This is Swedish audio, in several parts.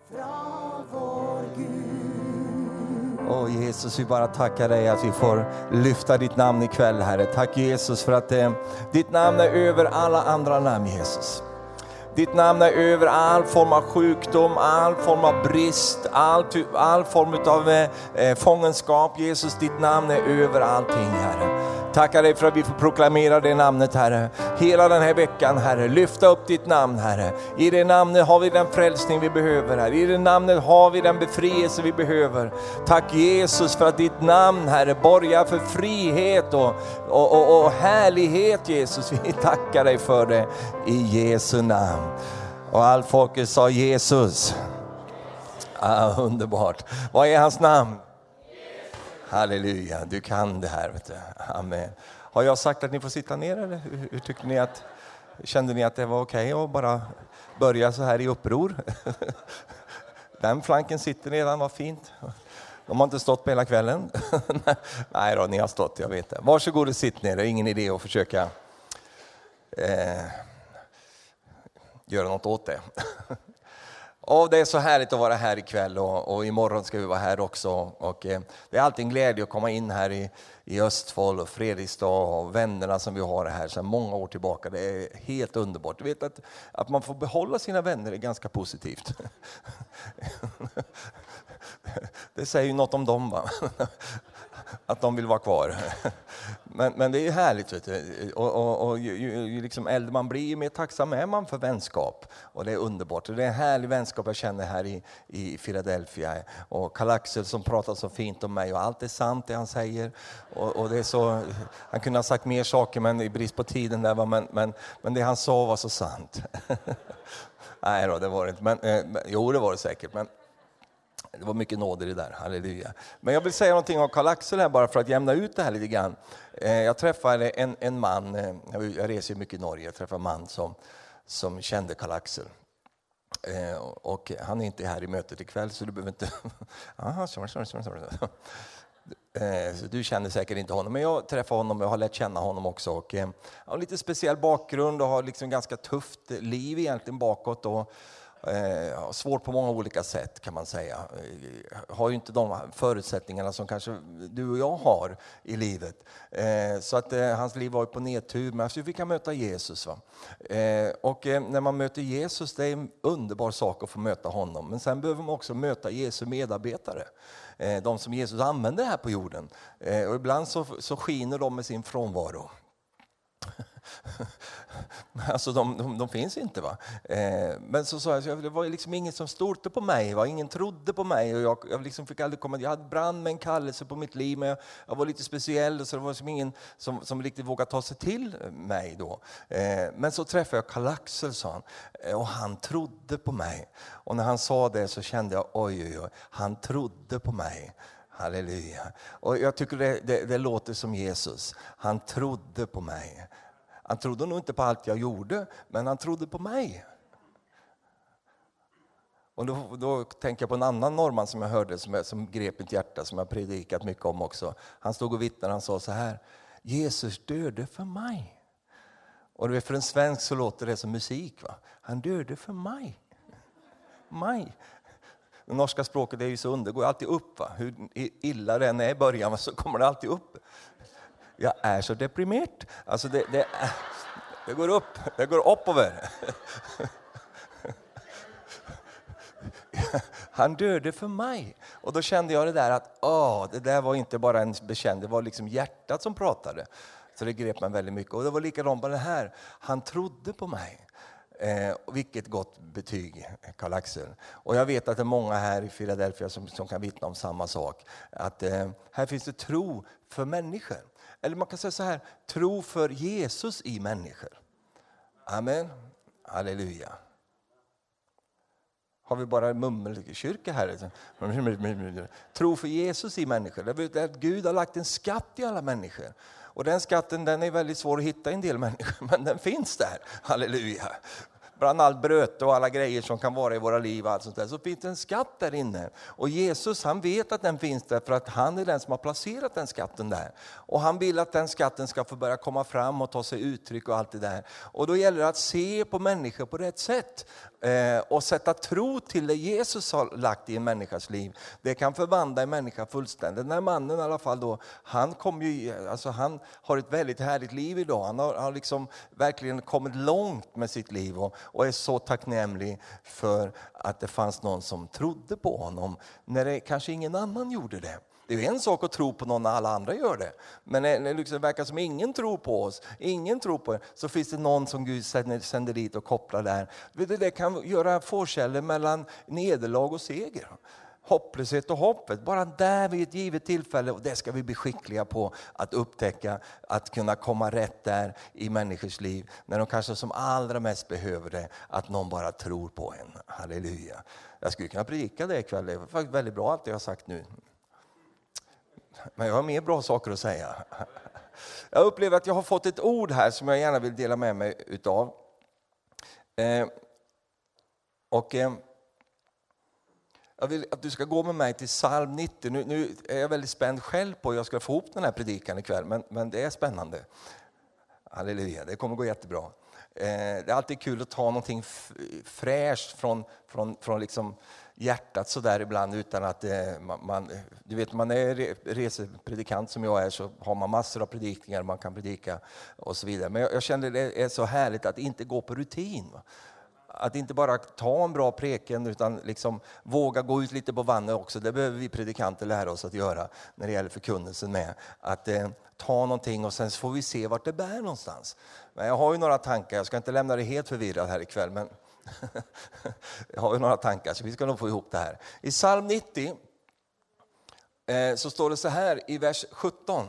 från vår Gud. Åh Jesus, vi bara tackar dig att vi får lyfta ditt namn ikväll, Herre. Tack Jesus för att ditt namn är över alla andra namn, Jesus. Ditt namn är över all form av sjukdom, all form av brist, all form av fångenskap. Jesus, ditt namn är över allting, Herre. Tackar dig för att vi får proklamera det namnet, Herre. Hela den här veckan, Herre. Lyfta upp ditt namn, Herre. I det namnet har vi den frälsning vi behöver, Herre. I det namnet har vi den befrielse vi behöver. Tack Jesus för att ditt namn, Herre, borgar för frihet och härlighet, Jesus. Vi tackar dig för det i Jesu namn. Och all folket sa Jesus. Underbart. Vad är hans namn? Halleluja, du kan det här, vet du. Amen. Har jag sagt att ni får sitta ner eller? Hur tyckte ni kände ni att det var okej att bara börja så här i uppror? Den flanken sitter redan, vad fint. De har inte stått på hela kvällen. Nej då, ni har stått, jag vet det. Varsågod och sitt ner, det är ingen idé att försöka göra något åt det. Och det är så härligt att vara här ikväll och imorgon ska vi vara här också. Och det är alltid en glädje att komma in här i Östfold och Fredrikstad och vännerna som vi har här sedan många år tillbaka. Det är helt underbart. Du vet att man får behålla sina vänner är ganska positivt. Det säger ju något om dem, va? Att de vill vara kvar. Men det är ju härligt, vet du. Och ju liksom äldre man blir, ju mer tacksam är man för vänskap. Och det är underbart. Och det är en härlig vänskap jag känner här i Philadelphia. Och Karl Axel som pratar så fint om mig. Och allt är sant det han säger. Och det är så, han kunde ha sagt mer saker men i brist på tiden där. Men det han sa var så sant. Nej då, det var det inte. Men, jo, det var det säkert. Men det var mycket nåd i det där, halleluja. Men jag vill säga någonting om Karl Axel här bara för att jämna ut det här lite grann. Jag träffade en man, jag reser mycket i Norge, jag träffade en man som kände Karl Axel. Och han är inte här i mötet ikväll så du behöver inte... Så du känner säkert inte honom, men jag träffade honom och jag har lärt känna honom också. Och jag har lite speciell bakgrund och har liksom ganska tufft liv egentligen bakåt och svårt på många olika sätt kan man säga. Har ju inte de förutsättningarna som kanske du och jag har i livet. Så att hans liv var ju på nedtur, men så fick han möta Jesus. Va? Och när man möter Jesus, det är en underbar sak att få möta honom. Men sen behöver man också möta Jesu medarbetare. De som Jesus använder här på jorden. Och ibland så skiner de med sin frånvaro. Alltså de finns inte, va. Men så sa jag, det var liksom ingen som stod på mig, va? Ingen trodde på mig och jag liksom fick aldrig komma. Jag hade brann med en kallelse på mitt liv, men jag var lite speciell så det var liksom ingen som riktigt vågade ta sig till mig då. Men så träffade jag Karl Axel, sa han, och han trodde på mig. Och när han sa det så kände jag, oj, han trodde på mig. Halleluja. Och jag tycker det låter som Jesus. Han trodde på mig. Han trodde nog inte på allt jag gjorde, men han trodde på mig. Och då tänker jag på en annan norrman som jag hörde, som grep mitt hjärta, som jag predikat mycket om också. Han stod och vittnade, han sa så här: Jesus döde för mig. Och för en svensk så låter det som musik, va? Han döde för mig. Mig. Det norska språket är ju så det går alltid upp, va? Hur illa det än är i början så kommer det alltid upp. Jag är så deprimerad. Alltså det går upp. Det går oppover. Han döde för mig. Och då kände jag det där att det där var inte bara en bekänd, det var liksom hjärtat som pratade. Så det grep mig väldigt mycket. Och det var likadant med det här. Han trodde på mig. Vilket gott betyg, Karl Axel. Och jag vet att det är många här i Philadelphia som kan vittna om samma sak. Att här finns det tro för människor. Eller man kan säga så här, tro för Jesus i människor. Amen. Halleluja. Har vi bara mummelkyrka här? Tro för Jesus i människor. Det vet att Gud har lagt en skatt i alla människor. Och den skatten, den är väldigt svår att hitta i en del människor, men den finns där. Halleluja. bland allt bröte och alla grejer som kan vara i våra liv och allt sånt där, så finns det en skatt där inne. Och Jesus, han vet att den finns där för att han är den som har placerat den skatten där. Och han vill att den skatten ska få börja komma fram och ta sig uttryck och allt det där. Och då gäller det att se på människor på rätt sätt. Och sätta tro till det Jesus har lagt i en människas liv. Det kan förvandla en människa fullständigt. Den här mannen i alla fall då, han har ett väldigt härligt liv idag. Han har liksom verkligen kommit långt med sitt liv och är så tacknämlig för att det fanns någon som trodde på honom när det kanske ingen annan gjorde det. Det är ju en sak att tro på någon när alla andra gör det. Men när det liksom verkar som ingen tror på oss, ingen tror på det, så finns det någon som Gud sänder dit och kopplar där. Det kan göra forskällen mellan nederlag och seger. Hopplöshet och hoppet, bara där vid ett givet tillfälle, och det ska vi bli skickliga på att upptäcka, att kunna komma rätt där i människors liv, när de kanske som allra mest behöver det, att någon bara tror på en. Halleluja. Jag skulle kunna predika det ikväll, det är faktiskt väldigt bra allt jag har sagt nu. Men jag har mer bra saker att säga. Jag upplever att jag har fått ett ord här som jag gärna vill dela med mig utav. Jag vill att du ska gå med mig till psalm 90. Nu är jag väldigt spänd själv på hur jag ska få ihop den här predikan ikväll. Men det är spännande. Halleluja, det kommer gå jättebra. Det är alltid kul att ta någonting fräscht från liksom hjärtat så där ibland, utan att du vet, man är resepredikant som jag är, så har man massor av predikningar man kan predika och så vidare. Men jag känner det är så härligt att inte gå på rutin. Att inte bara ta en bra preken, utan liksom våga gå ut lite på vattnet också. Det behöver vi predikanter lära oss att göra när det gäller förkunnelsen med. Att ta någonting och sen får vi se vart det bär någonstans. Men jag har ju några tankar, jag ska inte lämna det helt förvirrad här ikväll, men jag har ju några tankar så vi ska nog få ihop det här. I psalm 90 så står det så här i vers 17.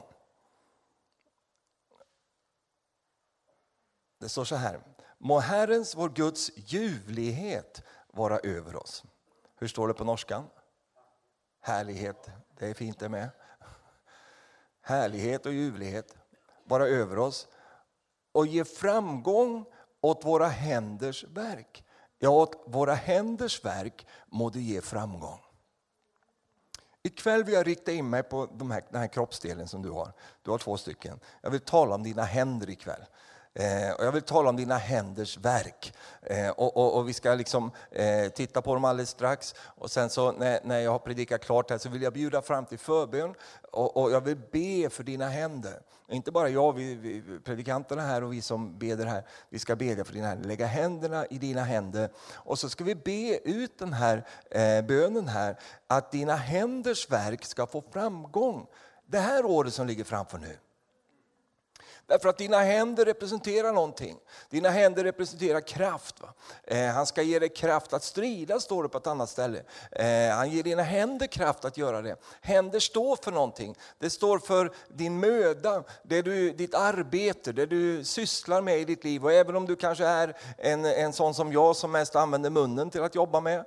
Det står så här: må Herrens, vår Guds ljuvlighet vara över oss. Hur står det på norskan? Härlighet, det är fint det med. Härlighet och ljuvlighet vara över oss. Och ge framgång åt våra händers verk. Ja, åt våra händers verk må du ge framgång. Ikväll vill jag rikta in mig på den här kroppsdelen som du har. Du har 2 stycken. Jag vill tala om dina händer ikväll. Och jag vill tala om dina händers verk. Och vi ska liksom titta på dem alldeles strax. Och sen så när jag har predikat klart här så vill jag bjuda fram till förbön. Och jag vill be för dina händer. Inte bara jag, vi predikanterna här och vi som beder här. Vi ska bedja för dina händer. Lägga händerna i dina händer. Och så ska vi be ut den här bönen här. Att dina händers verk ska få framgång. Det här året som ligger framför nu. Därför att dina händer representerar någonting. Dina händer representerar kraft. Va? Han ska ge dig kraft att strida, står det på ett annat ställe. Han ger dina händer kraft att göra det. Händer står för någonting. Det står för din möda, ditt arbete, det du sysslar med i ditt liv. Och även om du kanske är en sån som jag som mest använder munnen till att jobba med.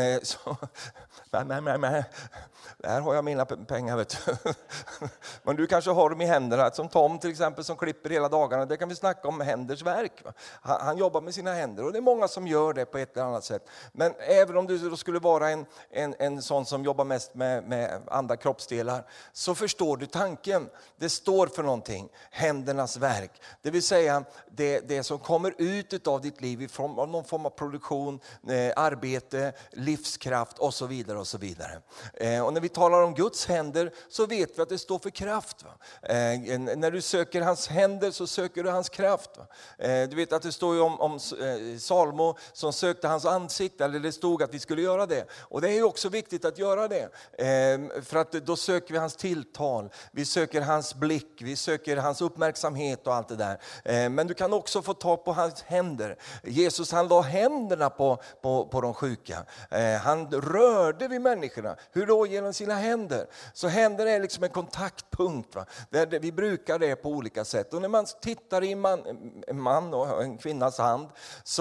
Där har jag mina pengar, vet du. Men du kanske har dem i händerna, som Tom till exempel som klipper hela dagarna. Det kan vi snacka om händers verk. Va? Han jobbar med sina händer och det är många som gör det på ett eller annat sätt. Men även om du skulle vara en sån som jobbar mest med andra kroppsdelar, så förstår du tanken. Det står för någonting, händernas verk. Det vill säga det som kommer ut av ditt liv i form av någon form av produktion, arbete, livskraft och så vidare och så vidare. Och när vi talar om Guds händer så vet vi att det står för kraft. Va? När du söker hans händer så söker du hans kraft. Va? Du vet att det står ju om Salmo som sökte hans ansikte, eller det stod att vi skulle göra det. Och det är ju också viktigt att göra det. För att då söker vi hans tilltal, vi söker hans blick, vi söker hans uppmärksamhet och allt det där. Men du kan också få ta på hans händer. Jesus, han la händerna på de sjuka. Han rörde vid människorna. Hur då? Genom sina händer. Så händer är liksom en kontaktpunkt. Va? Vi brukar det på olika sätt. Och när man tittar i en man och en kvinnas hand, så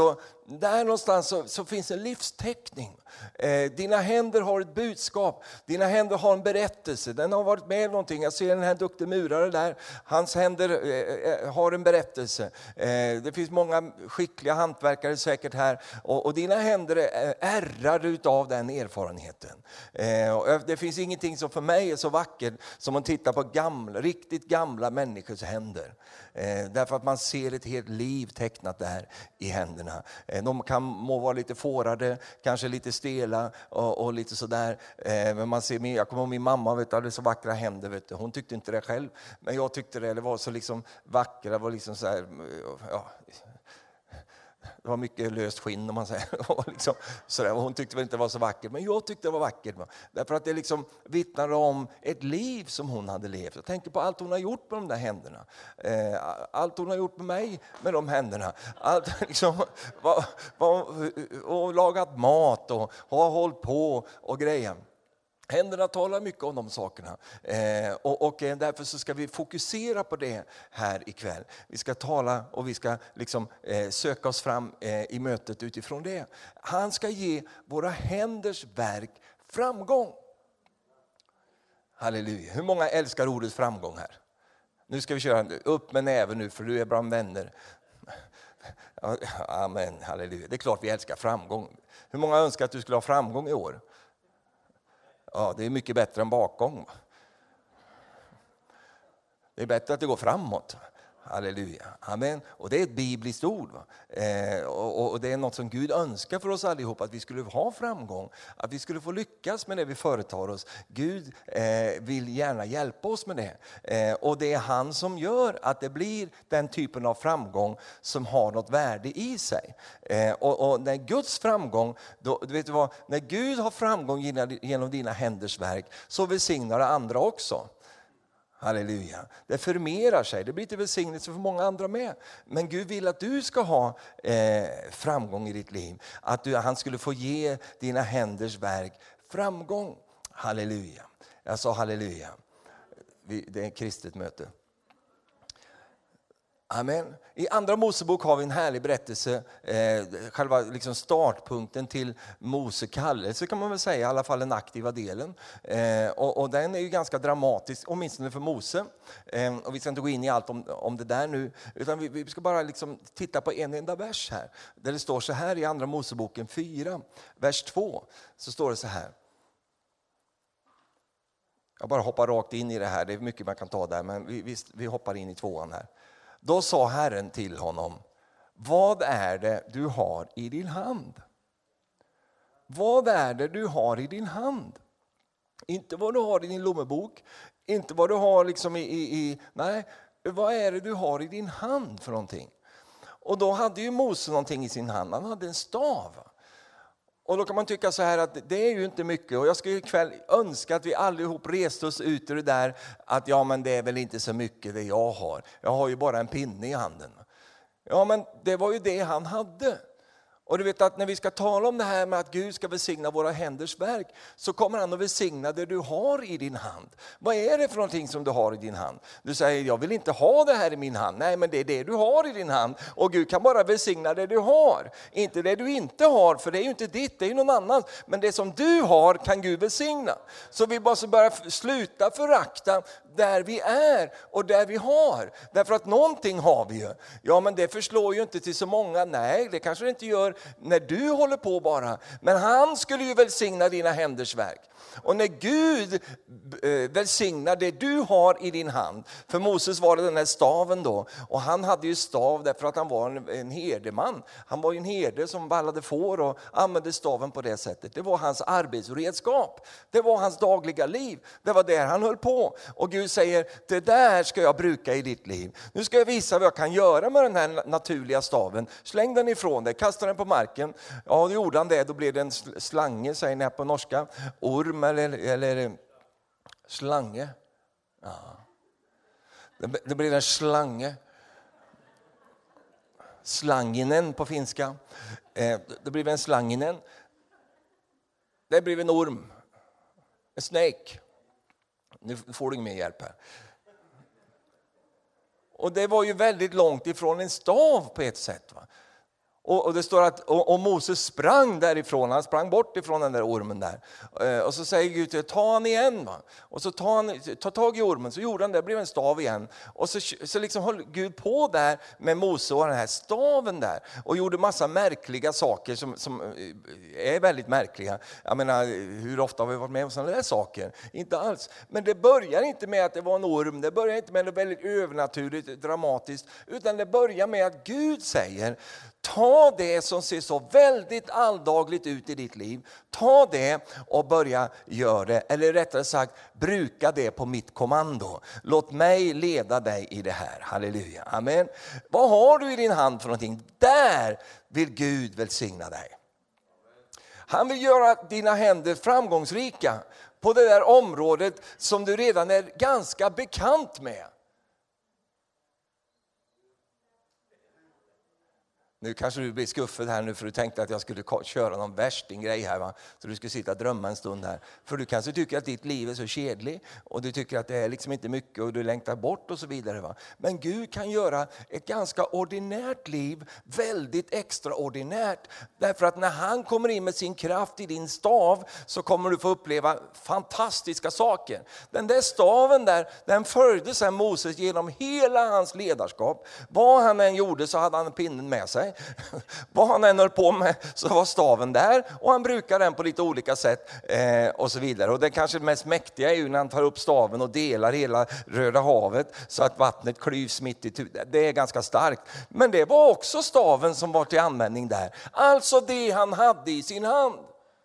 där någonstans så finns en livsteckning. Dina händer har ett budskap. Dina händer har en berättelse. Den har varit med någonting. Jag ser den här duktiga murare där. Hans händer har en berättelse. Det finns många skickliga hantverkare säkert här. Och dina händer är ärrade av den erfarenheten. Det finns ingenting som för mig är så vackert som att titta på riktigt gamla människors händer. Därför att man ser ett helt liv tecknat där i händerna. De må vara lite fårade, kanske lite stela och lite sådär. Men man ser, jag kommer ihåg min mamma, hade så vackra händer. Vet du. Hon tyckte inte det själv, men jag tyckte det var så liksom vackra. Det var liksom så här, ja, det var mycket löst skinn om man säger. Och liksom, sådär. Och hon tyckte väl inte det var så vackert, men jag tyckte det var vackert. Därför att det liksom vittnade om ett liv som hon hade levt. Jag tänker på allt hon har gjort med de där händerna. Allt hon har gjort med mig med de händerna. Allt, liksom, och lagat mat och har hållit på och grejer. Händerna talar mycket om de sakerna. Och därför så ska vi fokusera på det här ikväll. Vi ska tala och vi ska liksom, söka oss fram i mötet utifrån det. Han ska ge våra händers verk framgång. Halleluja. Hur många älskar ordet framgång här? Nu ska vi köra upp med näven nu, för du är bland vänner. Amen, halleluja. Det är klart vi älskar framgång. Hur många önskar att du skulle ha framgång i år? Ja, det är mycket bättre än bakgång. Det är bättre att det går framåt. Halleluja. Amen. Och det är ett bibliskt ord. Och det är något som Gud önskar för oss allihop. Att vi skulle ha framgång. Att vi skulle få lyckas med det vi företar oss. Gud vill gärna hjälpa oss med det. Och det är han som gör att det blir den typen av framgång som har något värde i sig. Och när Guds framgång, då, vet du vad? När Gud har framgång genom dina händers verk, så välsignar det andra också. Halleluja. Det förmerar sig. Det blir till välsignelse för många andra med. Men Gud vill att du ska ha framgång i ditt liv. Att han skulle få ge dina händers verk framgång. Halleluja. Jag sa halleluja. Det är ett kristet möte. Amen. I andra Mosebok har vi en härlig berättelse, själva liksom startpunkten till Mose kallelse kan man väl säga, i alla fall den aktiva delen. Och den är ju ganska dramatisk, åtminstone för Mose. Och vi ska inte gå in i allt om det där nu, utan vi ska bara liksom titta på en enda vers här. Där det står så här i andra Moseboken 4, vers 2, så står det så här. Jag bara hoppar rakt in i det här, det är mycket man kan ta där, men vi hoppar in i 2:an här. Då sa Herren till honom: vad är det du har i din hand? Vad är det du har i din hand? Inte vad du har i din lommebok, inte vad du har liksom nej, vad är det du har i din hand för någonting? Och då hade ju Mose någonting i sin hand, han hade en stav. Och då kan man tycka så här att det är ju inte mycket. Och jag skulle ikväll önska att vi allihop reste oss ut ur det där att ja, men det är väl inte så mycket det jag har. Jag har ju bara en pinne i handen. Ja, men det var ju det han hade. Och du vet att när vi ska tala om det här med att Gud ska välsigna våra händers verk, så kommer han att välsigna det du har i din hand. Vad är det för någonting som du har i din hand? Du säger, jag vill inte ha det här i min hand. Nej, men det är det du har i din hand. Och Gud kan bara välsigna det du har. Inte det du inte har, för det är ju inte ditt, det är ju någon annans. Men det som du har kan Gud välsigna. Så vi måste börja sluta förakta där vi är och där vi har. Därför att någonting har vi ju. Ja, men det förslår ju inte till så många. Nej, det kanske det inte gör när du håller på bara. Men han skulle ju välsigna dina händers verk. Och när Gud välsignar det du har i din hand. För Moses var det den här staven då. Och han hade ju stav därför att han var en herdeman. Han var ju en herde som vallade får och använde staven på det sättet. Det var hans arbetsredskap. Det var hans dagliga liv. Det var där han höll på. Och Gud säger, det där ska jag bruka i ditt liv. Nu ska jag visa vad jag kan göra med den här naturliga staven. Släng den ifrån dig, kasta den på marken. Ja, då gjorde han det. Då blev det en slange, säger ni på norska. Orm eller slange. Ja. Det blir en slange. Slanginen på finska. Det blir en slanginen. Det blir en orm. En snake. Nu får du ingen mer hjälp här. Och det var ju väldigt långt ifrån en stav på ett sätt. Va? Och det står att och Moses sprang därifrån, han sprang bort ifrån den där ormen där. Och så säger Gud, ta han igen va. Och så tar tag i ormen, så gjorde han det, blev en stav igen. Och så liksom höll Gud på där med Mose och den här staven där. Och gjorde massa märkliga saker som är väldigt märkliga. Jag menar, hur ofta har vi varit med om sådana där saker? Inte alls. Men det börjar inte med att det var en orm, det börjar inte med något väldigt övernaturligt, dramatiskt. Utan det börjar med att Gud säger, ta det som ser så väldigt alldagligt ut i ditt liv. Ta det och börja göra det. Eller rättare sagt, bruka det på mitt kommando. Låt mig leda dig i det här. Halleluja. Amen. Vad har du i din hand för någonting? Där vill Gud välsigna dig. Han vill göra dina händer framgångsrika på det där området som du redan är ganska bekant med. Nu kanske du blir skuffad här nu för du tänkte att jag skulle köra någon värstinggrej här va. Så du skulle sitta och drömma en stund här. För du kanske tycker att ditt liv är så kedligt och du tycker att det är liksom inte mycket och du längtar bort och så vidare va. Men Gud kan göra ett ganska ordinärt liv väldigt extraordinärt. Därför att när han kommer in med sin kraft i din stav så kommer du få uppleva fantastiska saker. Den där staven där, den följde sedan Moses genom hela hans ledarskap. Vad han än gjorde så hade han pinnen med sig. Vad han än höll på med så var staven där och han brukar den på lite olika sätt och så vidare. Och det kanske mest mäktiga är ju när han tar upp staven och delar hela Röda havet så att vattnet klyvs mitt i tu. Det är ganska starkt. Men det var också staven som var till användning där. Alltså det han hade i sin hand.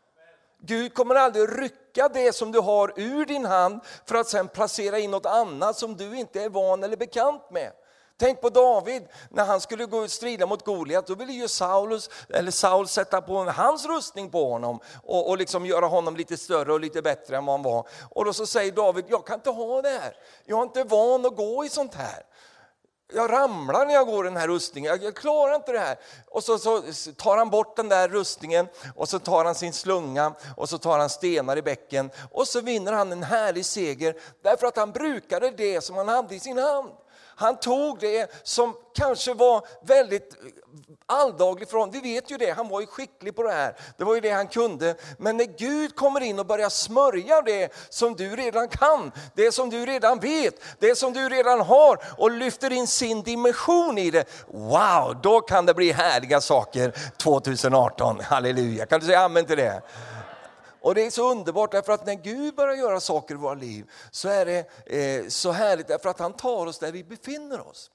Gud kommer aldrig rycka det som du har ur din hand för att sen placera in något annat som du inte är van eller bekant med. Tänk på David, när han skulle gå och strida mot Goliat, då ville ju Saul sätta på hans rustning på honom och liksom göra honom lite större och lite bättre än vad han var. Och då så säger David, jag kan inte ha det här. Jag är inte van att gå i sånt här. Jag ramlar när jag går i den här rustningen, jag klarar inte det här. Och så tar han bort den där rustningen och så tar han sin slunga och så tar han stenar i bäcken. Och så vinner han en härlig seger därför att han brukade det som han hade i sin hand. Han tog det som kanske var väldigt alldagligt för honom. Vi vet ju det, han var ju skicklig på det här. Det var ju det han kunde. Men när Gud kommer in och börjar smörja det som du redan kan, det som du redan vet, det som du redan har och lyfter in sin dimension i det. Wow, då kan det bli härliga saker 2018. Halleluja, kan du säga amen till det? Och det är så underbart därför att när Gud börjar göra saker i våra liv så är det så härligt därför att han tar oss där vi befinner oss.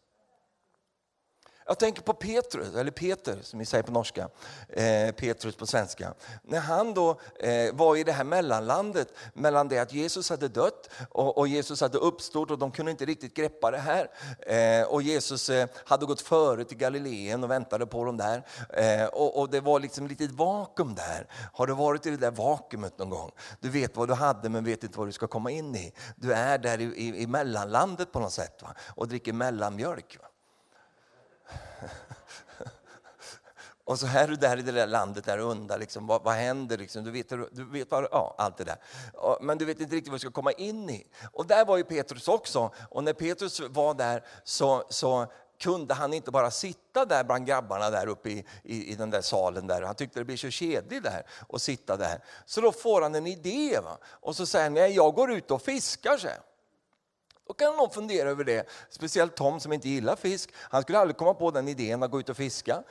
Jag tänker på Petrus, eller Peter som vi säger på norska, Petrus på svenska. När han då var i det här mellanlandet mellan det att Jesus hade dött och Jesus hade uppstått och de kunde inte riktigt greppa det här. Och Jesus hade gått före till Galileen och väntade på dem där. Och det var liksom lite vakuum där. Har du varit i det där vakuumet någon gång? Du vet vad du hade men vet inte vad du ska komma in i. Du är där i mellanlandet på något sätt va? Och dricker mellanmjölk va? Och så här är du där i det där landet där undrar liksom, vad händer liksom, du vet vad, ja, allt det där. Men du vet inte riktigt vad du ska komma in i. Och där var ju Petrus också. Och när Petrus var där så kunde han inte bara sitta där bland grabbarna där uppe i den där salen där. Han tyckte det blir så kedligt där och sitta där. Så då får han en idé va? Och så säger han, nej jag går ut och fiskar så. Då kan någon fundera över det. Speciellt Tom som inte gillar fisk. Han skulle aldrig komma på den idén att gå ut och fiska.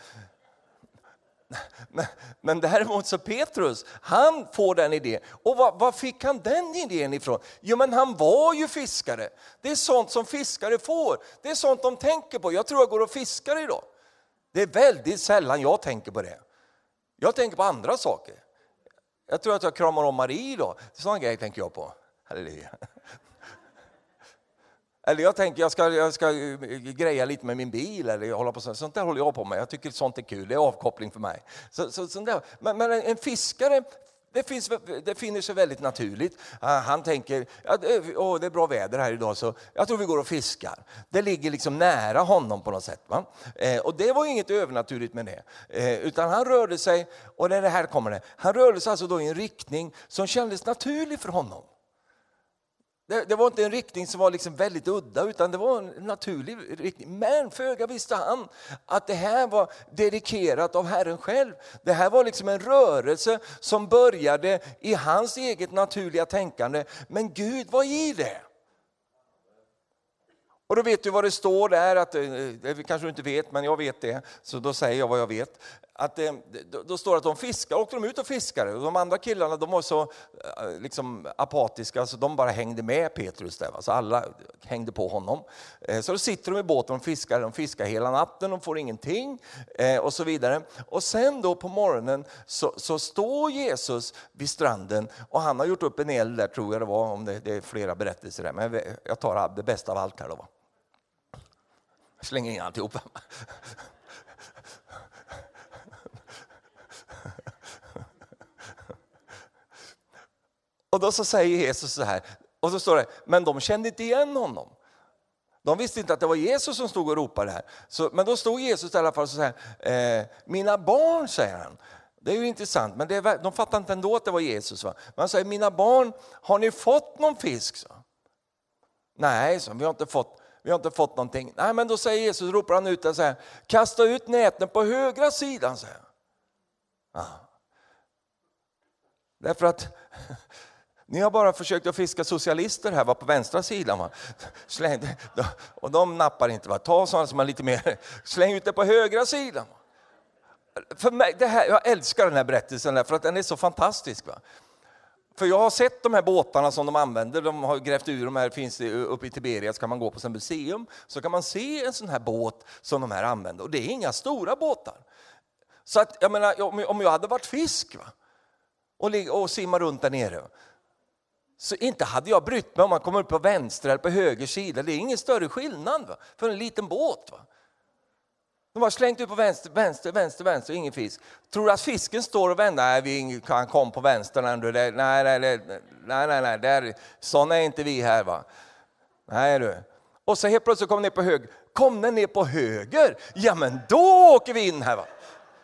Men däremot så Petrus, han får den idén. Och vad fick han den idén ifrån? Jo men han var ju fiskare. Det är sånt som fiskare får. Det är sånt de tänker på. Jag tror jag går och fiskar idag. Det är väldigt sällan jag tänker på det. Jag tänker på andra saker. Jag tror att jag kramar om Marie idag. Sådana grejer tänker jag på. Halleluja. Eller jag tänker jag ska greja lite med min bil eller hålla på sånt där håller jag på med. Jag tycker sånt är kul, det är avkoppling för mig. Sånt där. Men en fiskare, det finner sig väldigt naturligt. Han tänker, det är bra väder här idag så jag tror vi går och fiskar. Det ligger liksom nära honom på något sätt. Va? Och det var inget övernaturligt med det. Utan han rörde sig, och det här kommer det. Han rörde sig alltså då i en riktning som kändes naturlig för honom. Det var inte en riktning som var liksom väldigt udda, utan det var en naturlig riktning. Men föga visste han att det här var dedikerat av Herren själv. Det här var liksom en rörelse som började i hans eget naturliga tänkande. Men Gud var i det. Och då vet du vad det står där, att, det kanske du inte vet, men jag vet det. Så då säger jag vad jag vet. Att, då står det att de fiskar, åkte de ut och fiskade. Och de andra killarna, de var så liksom apatiska, så de bara hängde med Petrus där. Så alla hängde på honom. Så då sitter de i båten och de fiskar hela natten, de får ingenting och så vidare. Och sen då på morgonen så står Jesus vid stranden, och han har gjort upp en eld där, tror jag det var, om det är flera berättelser där. Men jag tar det bästa av allt här då. Slänger in alltihop. Och då så säger Jesus så här, och så står det, men de kände inte igen honom. De visste inte att det var Jesus som stod och ropade här. Men då stod Jesus i alla fall och så här, mina barn, säger han. Det är ju intressant, men de fattar inte ändå att det var Jesus. Va? Men han säger, mina barn, har ni fått någon fisk? Så? Nej, så, vi har inte fått någonting. Nej, men då säger Jesus, ropar han ut och säger, kasta ut näten på högra sidan, säger han. Ja. Därför att ni har bara försökt att fiska socialister här, var på vänstra sidan. Va? Och de nappar inte. Va? Ta sådana som är lite mer, släng ut det på högra sidan. Va? För mig, jag älskar den här berättelsen där, för att den är så fantastisk. Va? För jag har sett de här båtarna som de använder, de har grävt ur de här, finns uppe i Tiberias, kan man gå på som museum, så kan man se en sån här båt som de här använder. Och det är inga stora båtar. Så att, jag menar, om jag hade varit fisk, va? Och simma runt där nere, så inte hade jag brytt mig om man kommer upp på vänster eller på höger sida. Det är ingen större skillnad, va? För en liten båt. Va? De har slängt ut på vänster, ingen fisk. Tror du att fisken står och vänder? Nej, vi kan komma på vänster. Nej, sådana är inte vi här, va? Nej du. Och så helt plötsligt kom ner på höger. Kom den ner på höger? Ja, men då åker vi in här, va?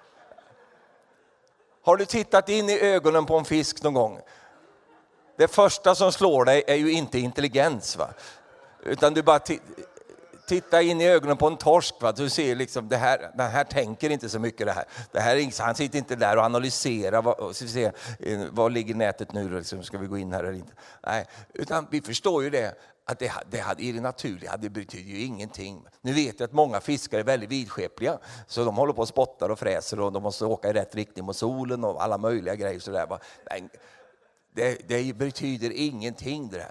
Har du tittat in i ögonen på en fisk någon gång? Det första som slår dig är ju inte intelligens, va? Utan du bara titta in i ögonen på en torsk, va? Du ser liksom, den här tänker inte så mycket det här. Han sitter inte där och analyserar vad ligger nätet nu, liksom, ska vi gå in här eller inte. Nej, utan vi förstår ju det, att det hade i det naturliga, det betyder ju ingenting. Nu vet jag att många fiskare är väldigt vidskepliga, så de håller på och spottar och fräser, och de måste åka i rätt riktning mot solen och alla möjliga grejer sådär, va? Nej, det betyder ingenting det här.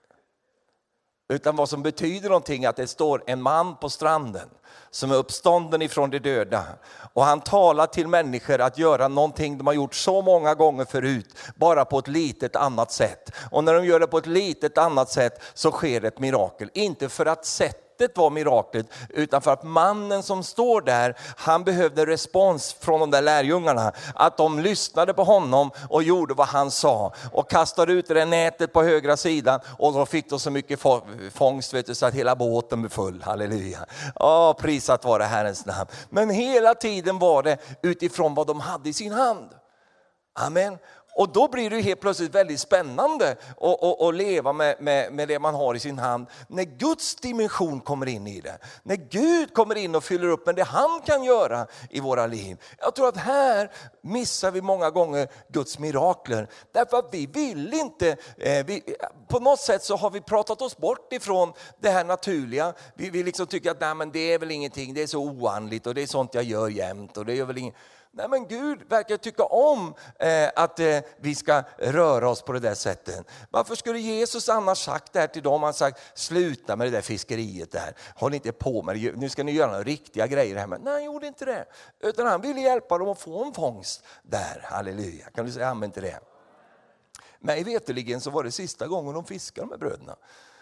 Utan vad som betyder någonting är att det står en man på stranden som är uppstånden ifrån de döda. Och han talar till människor att göra någonting de har gjort så många gånger förut, bara på ett litet annat sätt. Och när de gör det på ett litet annat sätt så sker ett mirakel. Inte för att sättet var miraklet, utan för att mannen som står där, han behövde respons från de där lärjungarna. Att de lyssnade på honom och gjorde vad han sa. Och kastade ut det nätet på högra sidan, och då fick de så mycket fångst, vet du, så att hela båten blev full. Halleluja. Prisat vare Herrens namn. Men hela tiden var det utifrån vad de hade i sin hand. Amen. Och då blir det helt plötsligt väldigt spännande att leva med det man har i sin hand. När Guds dimension kommer in i det. När Gud kommer in och fyller upp med det han kan göra i våra liv. Jag tror att här missar vi många gånger Guds mirakler. Därför att vi vill inte, på något sätt så har vi pratat oss bort ifrån det här naturliga. Vi liksom tycker att nej, men det är väl ingenting, det är så oandligt och det är sånt jag gör jämt. Och det är väl inget. Nej, men Gud verkar tycka om att vi ska röra oss på det där sättet. Varför skulle Jesus annars sagt det här till dem? Han sagt, sluta med det där fiskeriet där. Håll inte på med det. Nu ska ni göra några riktiga grejer här. Men nej, han gjorde inte det. Utan han ville hjälpa dem att få en fångst där. Halleluja. Kan du säga amen till det? Men veterligen så var det sista gången de fiskade med bröderna.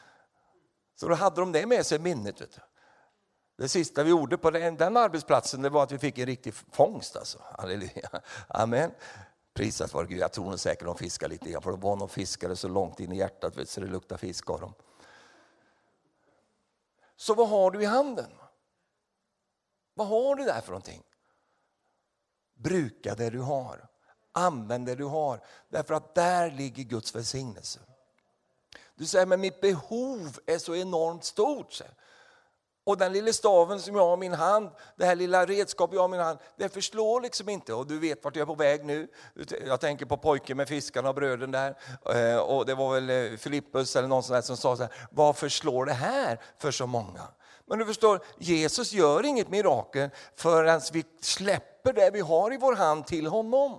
Så då hade de det med sig i minnet, vet du. Det sista vi gjorde på den arbetsplatsen, det var att vi fick en riktig fångst. Alltså. Halleluja. Amen. Prisat vare Gud. Jag tror nog säkert de fiskar lite. För det var någon fiskare så långt in i hjärtat, vet, så det luktar fisk av dem. Så vad har du i handen? Vad har du där för någonting? Bruka det du har. Använd det du har. Därför att där ligger Guds välsignelse. Du säger, men mitt behov är så enormt stort. Och den lilla staven som jag har i min hand, det här lilla redskapet jag har i min hand, det förslår liksom inte. Och du vet vart jag är på väg nu. Jag tänker på pojken med fiskarna och bröden där. Och det var väl Filippus eller någon sån där som sa så här, vad förslår det här för så många? Men du förstår, Jesus gör inget mirakel förrän vi släpper det vi har i vår hand till honom.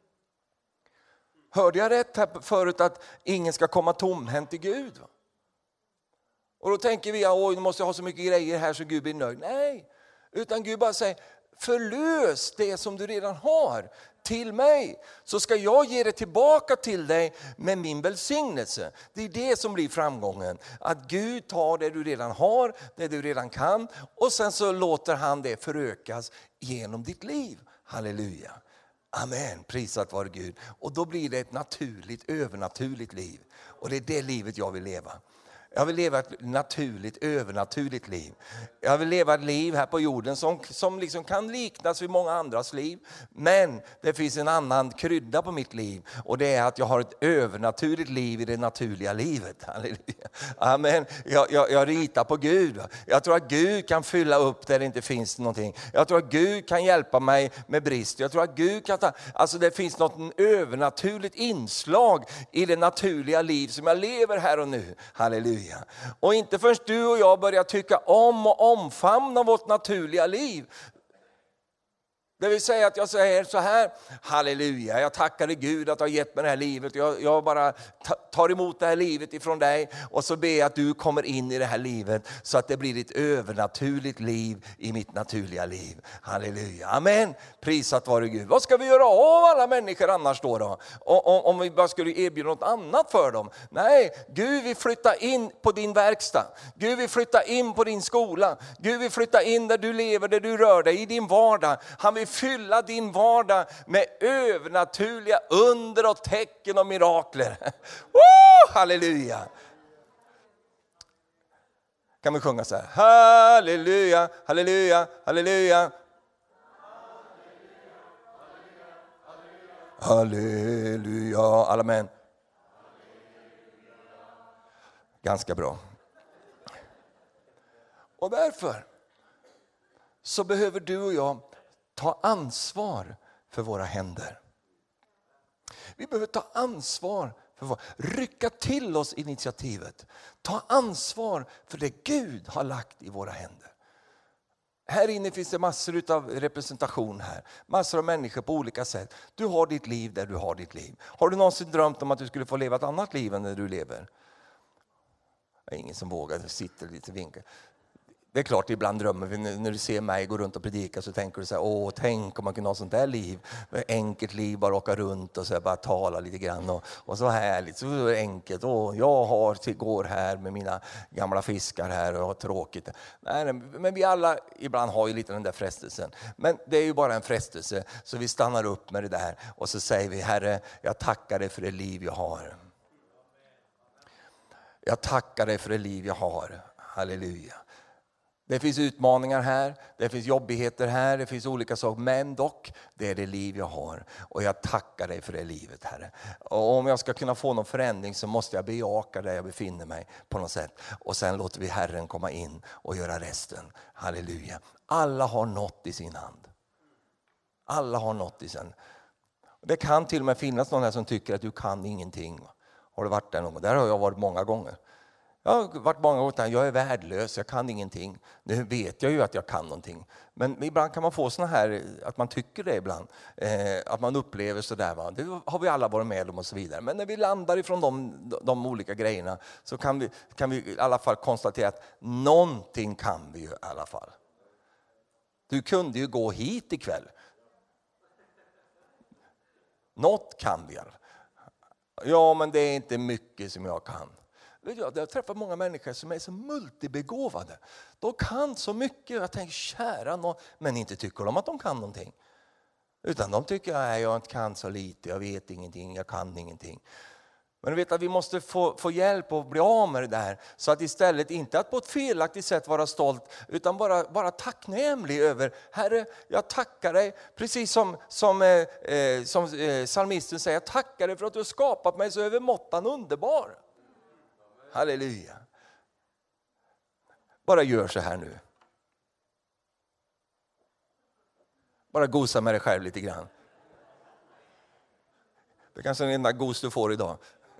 Hörde jag rätt här förut att ingen ska komma tomhänt till Gud? Och då tänker vi, oj, nu måste jag ha så mycket grejer här så Gud blir nöjd. Nej, utan Gud bara säger, förlös det som du redan har till mig. Så ska jag ge det tillbaka till dig med min välsignelse. Det är det som blir framgången. Att Gud tar det du redan har, det du redan kan. Och sen så låter han det förökas genom ditt liv. Halleluja. Amen, prisat vare Gud. Och då blir det ett naturligt, övernaturligt liv. Och det är det livet jag vill leva. Jag vill leva ett naturligt, övernaturligt liv. Jag vill leva ett liv här på jorden som liksom kan liknas vid många andras liv. Men det finns en annan krydda på mitt liv. Och det är att jag har ett övernaturligt liv i det naturliga livet. Halleluja. Amen. Jag ritar på Gud. Jag tror att Gud kan fylla upp där det inte finns någonting. Jag tror att Gud kan hjälpa mig med brist. Jag tror att Gud kan alltså det finns något övernaturligt inslag i det naturliga liv som jag lever här och nu. Halleluja. Och inte först du och jag börjar tycka om och omfamna vårt naturliga liv. Det vill säga att jag säger så här, halleluja, jag tackar dig Gud att du har gett mig det här livet. Jag bara tar emot det här livet ifrån dig och så ber jag att du kommer in i det här livet så att det blir ett övernaturligt liv i mitt naturliga liv. Halleluja, amen, prisat vare Gud. Vad ska vi göra av alla människor annars då? Om vi bara skulle erbjuda något annat för dem? Nej, Gud vill flytta in på din verkstad. Gud vill flytta in på din skola. Gud vill flytta in där du lever, där du rör dig, i din vardag. Han vill fylla din vardag med övernaturliga under och tecken och mirakler. Halleluja! Kan vi sjunga så här? Halleluja, halleluja, halleluja. Halleluja, amen. Ganska bra. Och därför så behöver du och jag ta ansvar för våra händer. Vi behöver ta ansvar för rycka till oss initiativet. Ta ansvar för det Gud har lagt i våra händer. Här inne finns det massor av representation här. Massor av människor på olika sätt. Du har ditt liv där du har ditt liv. Har du någonsin drömt om att du skulle få leva ett annat liv än när du lever? Det är ingen som vågar, du sitter lite vinkar. Det är klart, ibland drömmer vi, när du ser mig gå runt och predika så tänker du så här, tänk om man kunde ha sånt där liv. Enkelt liv, bara åka runt och så här, bara tala lite grann och så härligt, så enkelt. Jag går här med mina gamla fiskar här och har tråkigt. Nej, men vi alla ibland har ju lite den där frestelsen. Men det är ju bara en frestelse, så vi stannar upp med det där och så säger vi, Herre, jag tackar dig för det liv jag har. Jag tackar dig för det liv jag har. Halleluja. Det finns utmaningar här, det finns jobbigheter här, det finns olika saker. Men dock, det är det liv jag har. Och jag tackar dig för det livet, Herre. Och om jag ska kunna få någon förändring så måste jag bejaka där jag befinner mig på något sätt. Och sen låter vi Herren komma in och göra resten. Halleluja. Alla har något i sin hand. Alla har något i sin. Det kan till och med finnas någon här som tycker att du kan ingenting. Har du varit där någon gång? Där har jag varit många gånger. Jag har varit många gånger där jag är värdelös, jag kan ingenting. Nu vet jag ju att jag kan någonting. Men ibland kan man få såna här, att man tycker det ibland. Att man upplever sådär. Va? Det har vi alla varit med om och så vidare. Men när vi landar ifrån de olika grejerna så kan vi i alla fall konstatera att någonting kan vi ju i alla fall. Du kunde ju gå hit ikväll. Något kan vi. Ja, men det är inte mycket som jag kan. Jag har träffat många människor som är så multibegåvade. De kan så mycket. Jag tänker, kära någon. Men inte tycker de att de kan någonting. Utan de tycker, nej, jag kan så lite. Jag vet ingenting, jag kan ingenting. Men du vet att vi måste få hjälp att bli av med det där. Så att istället inte att på ett felaktigt sätt vara stolt. Utan bara tacknämlig över, Herre, jag tackar dig. Precis som psalmisten säger, jag tackar dig för att du har skapat mig så övermåttan underbar. Halleluja. Bara gör så här nu. Bara gosa med dig själv lite grann. Det kanske är den enda gos du får idag.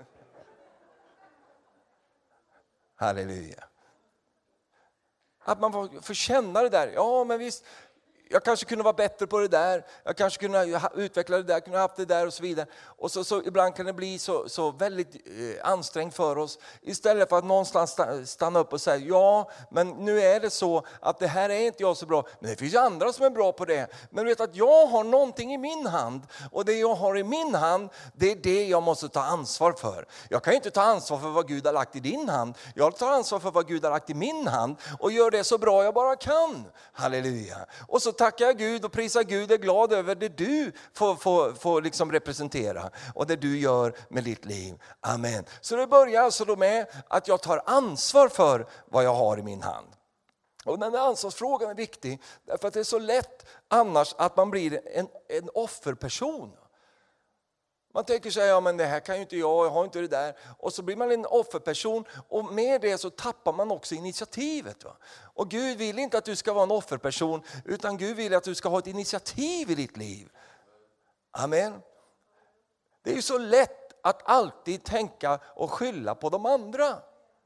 Halleluja. Att man får känna det där. Ja, men visst. Jag kanske kunde vara bättre på det där. Jag kanske kunde utveckla det där, kunde ha haft det där och så vidare. Och så ibland kan det bli så väldigt ansträngt för oss. Istället för att någonstans stanna upp och säga, ja, men nu är det så att det här är inte jag så bra. Men det finns ju andra som är bra på det. Men du vet att jag har någonting i min hand. Och det jag har i min hand, det är det jag måste ta ansvar för. Jag kan ju inte ta ansvar för vad Gud har lagt i din hand. Jag tar ansvar för vad Gud har lagt i min hand. Och gör det så bra jag bara kan. Halleluja. Och så tackar jag Gud och prisar Gud, är glad över det du får liksom representera och det du gör med ditt liv. Amen. Så det börjar alltså då med att jag tar ansvar för vad jag har i min hand. Och den här ansvarsfrågan är viktig därför att det är så lätt annars att man blir en offerperson. Man tänker sig, ja men det här kan ju inte jag har inte det där. Och så blir man en offerperson och med det så tappar man också initiativet. Va? Och Gud vill inte att du ska vara en offerperson utan Gud vill att du ska ha ett initiativ i ditt liv. Amen. Det är ju så lätt att alltid tänka och skylla på de andra.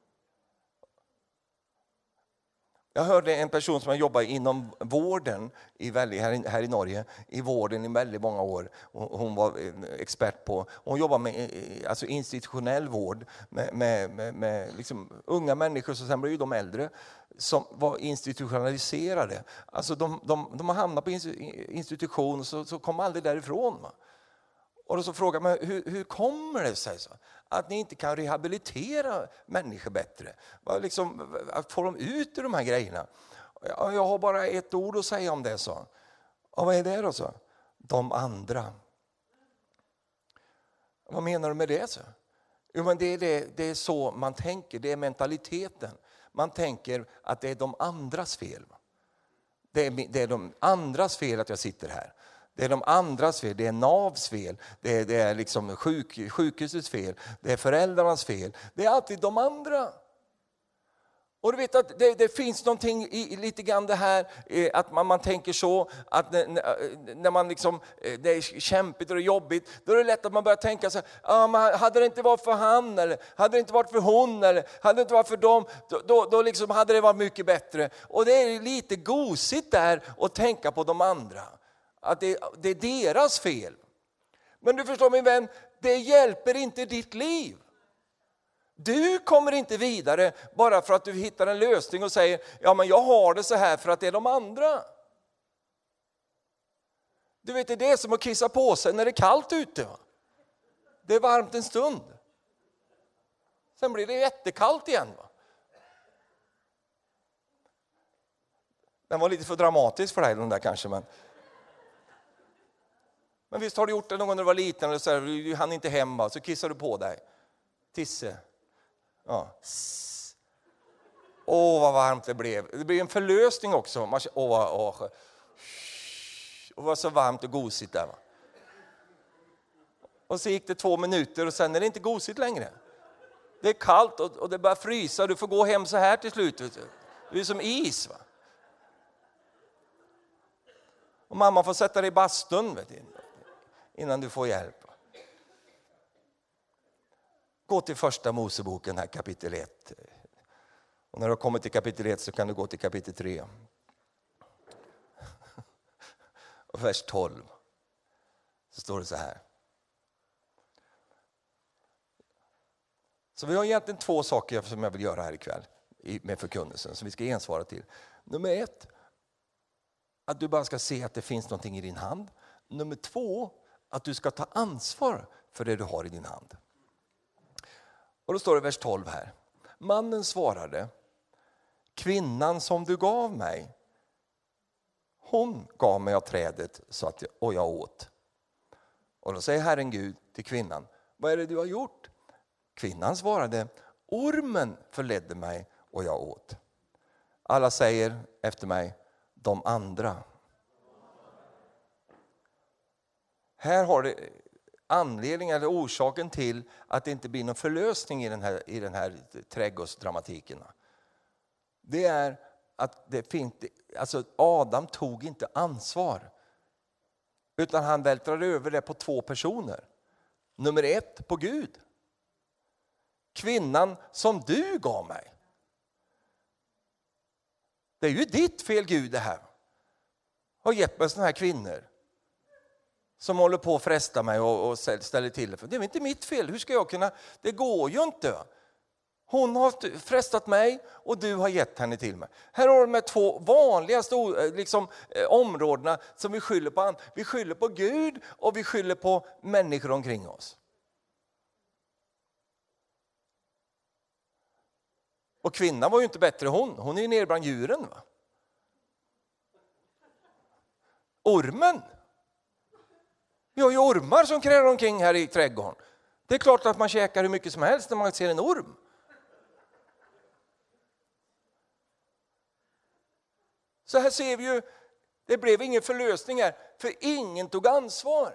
Jag hörde en person som har jobbat inom vården här i Norge, i vården i väldigt många år. Hon var expert på, hon jobbar med alltså institutionell vård med liksom unga människor, så sen blev ju de äldre som var institutionaliserade. Alltså de har hamnat på institution så kom aldrig därifrån. Va? Och då så frågar man, hur kommer det sig så? Att ni inte kan rehabilitera människor bättre. Liksom, att få dem ut ur de här grejerna. Jag har bara ett ord att säga om det, så. Och vad är det då så? De andra. Vad menar du med det så? Jo, men det är så man tänker, det är mentaliteten. Man tänker att det är de andras fel. Det är de andras fel att jag sitter här. Det är de andras fel, det är NAVs fel, det är liksom sjukhusets fel, det är föräldrarnas fel. Det är alltid de andra. Och du vet att det finns någonting i lite grann det här att man tänker så att när man liksom, det är kämpigt och jobbigt, då är det lätt att man börjar tänka så här, ja, men hade det inte varit för han eller hade det inte varit för hon eller hade det inte varit för dem, då liksom hade det varit mycket bättre. Och det är lite gosigt där att tänka på de andra. Att det är deras fel. Men du förstår min vän, det hjälper inte ditt liv. Du kommer inte vidare bara för att du hittar en lösning och säger, ja men jag har det så här för att det är de andra. Du vet, det är det som att kissa på sig när det är kallt ute. Va? Det är varmt en stund. Sen blir det jättekallt igen. Va? Den var lite för dramatisk för dig den där kanske, men visst har du gjort det någon gång när du var liten och så här, du hann inte hemma så kissar du på dig. Tisse. Ja. Åh, vad varmt det blev. Det blev en förlösning också. Och vad så varmt och gosigt där. Va? Och så gick det 2 minuter och sen är det inte gosigt längre. Det är kallt och det börjar frysa. Du får gå hem så här till slut. Du är som is. Va? Och mamma får sätta dig i bastun, vet du, innan du får hjälp. Gå till första Moseboken här, kapitel 1. Och när du har kommit till kapitel 1 så kan du gå till kapitel 3. Och vers 12. Så står det så här. Så vi har egentligen 2 saker som jag vill göra här ikväll med förkunnelsen som vi ska gensvara till. Nummer 1. Att du bara ska se att det finns någonting i din hand. Nummer 2. Att du ska ta ansvar för det du har i din hand. Och då står det vers 12 här. Mannen svarade, kvinnan som du gav mig, hon gav mig av trädet och jag åt. Och då säger Herren Gud till kvinnan, vad är det du har gjort? Kvinnan svarade, ormen förledde mig och jag åt. Alla säger efter mig, de andra. Här har det anledningen eller orsaken till att det inte blir någon förlösning i den här trädgårdsdramatiken. Det är att Adam tog inte ansvar. Utan han vältrade över det på 2 personer. Nummer 1 på Gud. Kvinnan som du gav mig. Det är ju ditt fel, Gud, det här. Har gett mig sådana här kvinnor som håller på att fresta mig och ställer till det. Det är väl inte mitt fel. Hur ska jag kunna? Det går ju inte. Hon har frestat mig och du har gett henne till mig. Här har de 2 vanligaste områdena som vi skyller på. Vi skyller på Gud och vi skyller på människor omkring oss. Och kvinnan var ju inte bättre hon är ju nere bland djuren. Va? Ormen. Vi har ju ormar som kräver omkring här i trädgården. Det är klart att man käkar hur mycket som helst när man ser en orm. Så här ser vi ju, det blev ingen förlösning här, för ingen tog ansvar.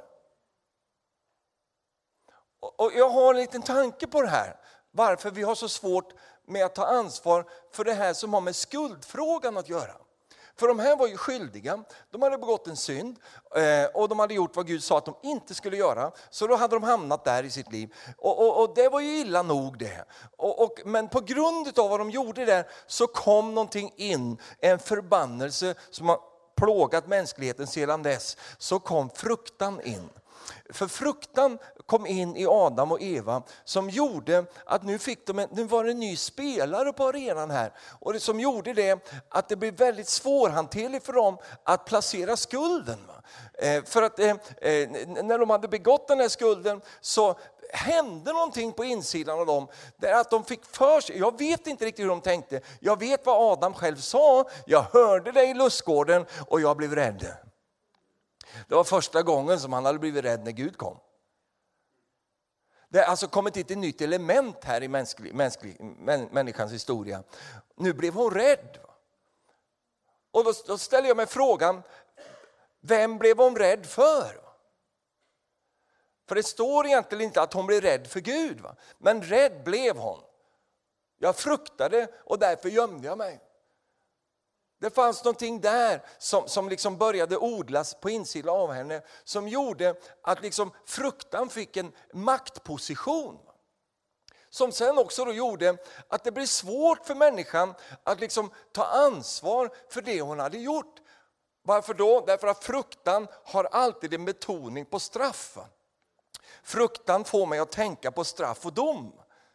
Och jag har en liten tanke på det här. Varför vi har så svårt med att ta ansvar för det här som har med skuldfrågan att göra. För de här var ju skyldiga, de hade begått en synd och de hade gjort vad Gud sa att de inte skulle göra. Så då hade de hamnat där i sitt liv. Och det var ju illa nog det. Men på grund av vad de gjorde där så kom någonting in, en förbannelse som har plågat mänskligheten sedan dess. Så kom fruktan in. För fruktan kom in i Adam och Eva som gjorde att nu var det en ny spelare på arenan här. Och det som gjorde det att det blev väldigt svårhanterligt för dem att placera skulden. För att när de hade begått den här skulden så hände någonting på insidan av dem. Där att de fick för sig, jag vet inte riktigt hur de tänkte. Jag vet vad Adam själv sa, jag hörde det i lustgården och jag blev rädd. Det var första gången som han hade blivit rädd när Gud kom. Det har alltså kommit ett nytt element här i människans historia. Nu blev hon rädd. Och då ställer jag mig frågan, vem blev hon rädd för? För det står egentligen inte att hon blev rädd för Gud. Va? Men rädd blev hon. Jag fruktade och därför gömde jag mig. Det fanns någonting där som liksom började odlas på insidan av henne. Som gjorde att liksom fruktan fick en maktposition. Som sen också då gjorde att det blev svårt för människan att liksom ta ansvar för det hon hade gjort. Varför då? Därför att fruktan har alltid en betoning på straff. Fruktan får mig att tänka på straff och dom.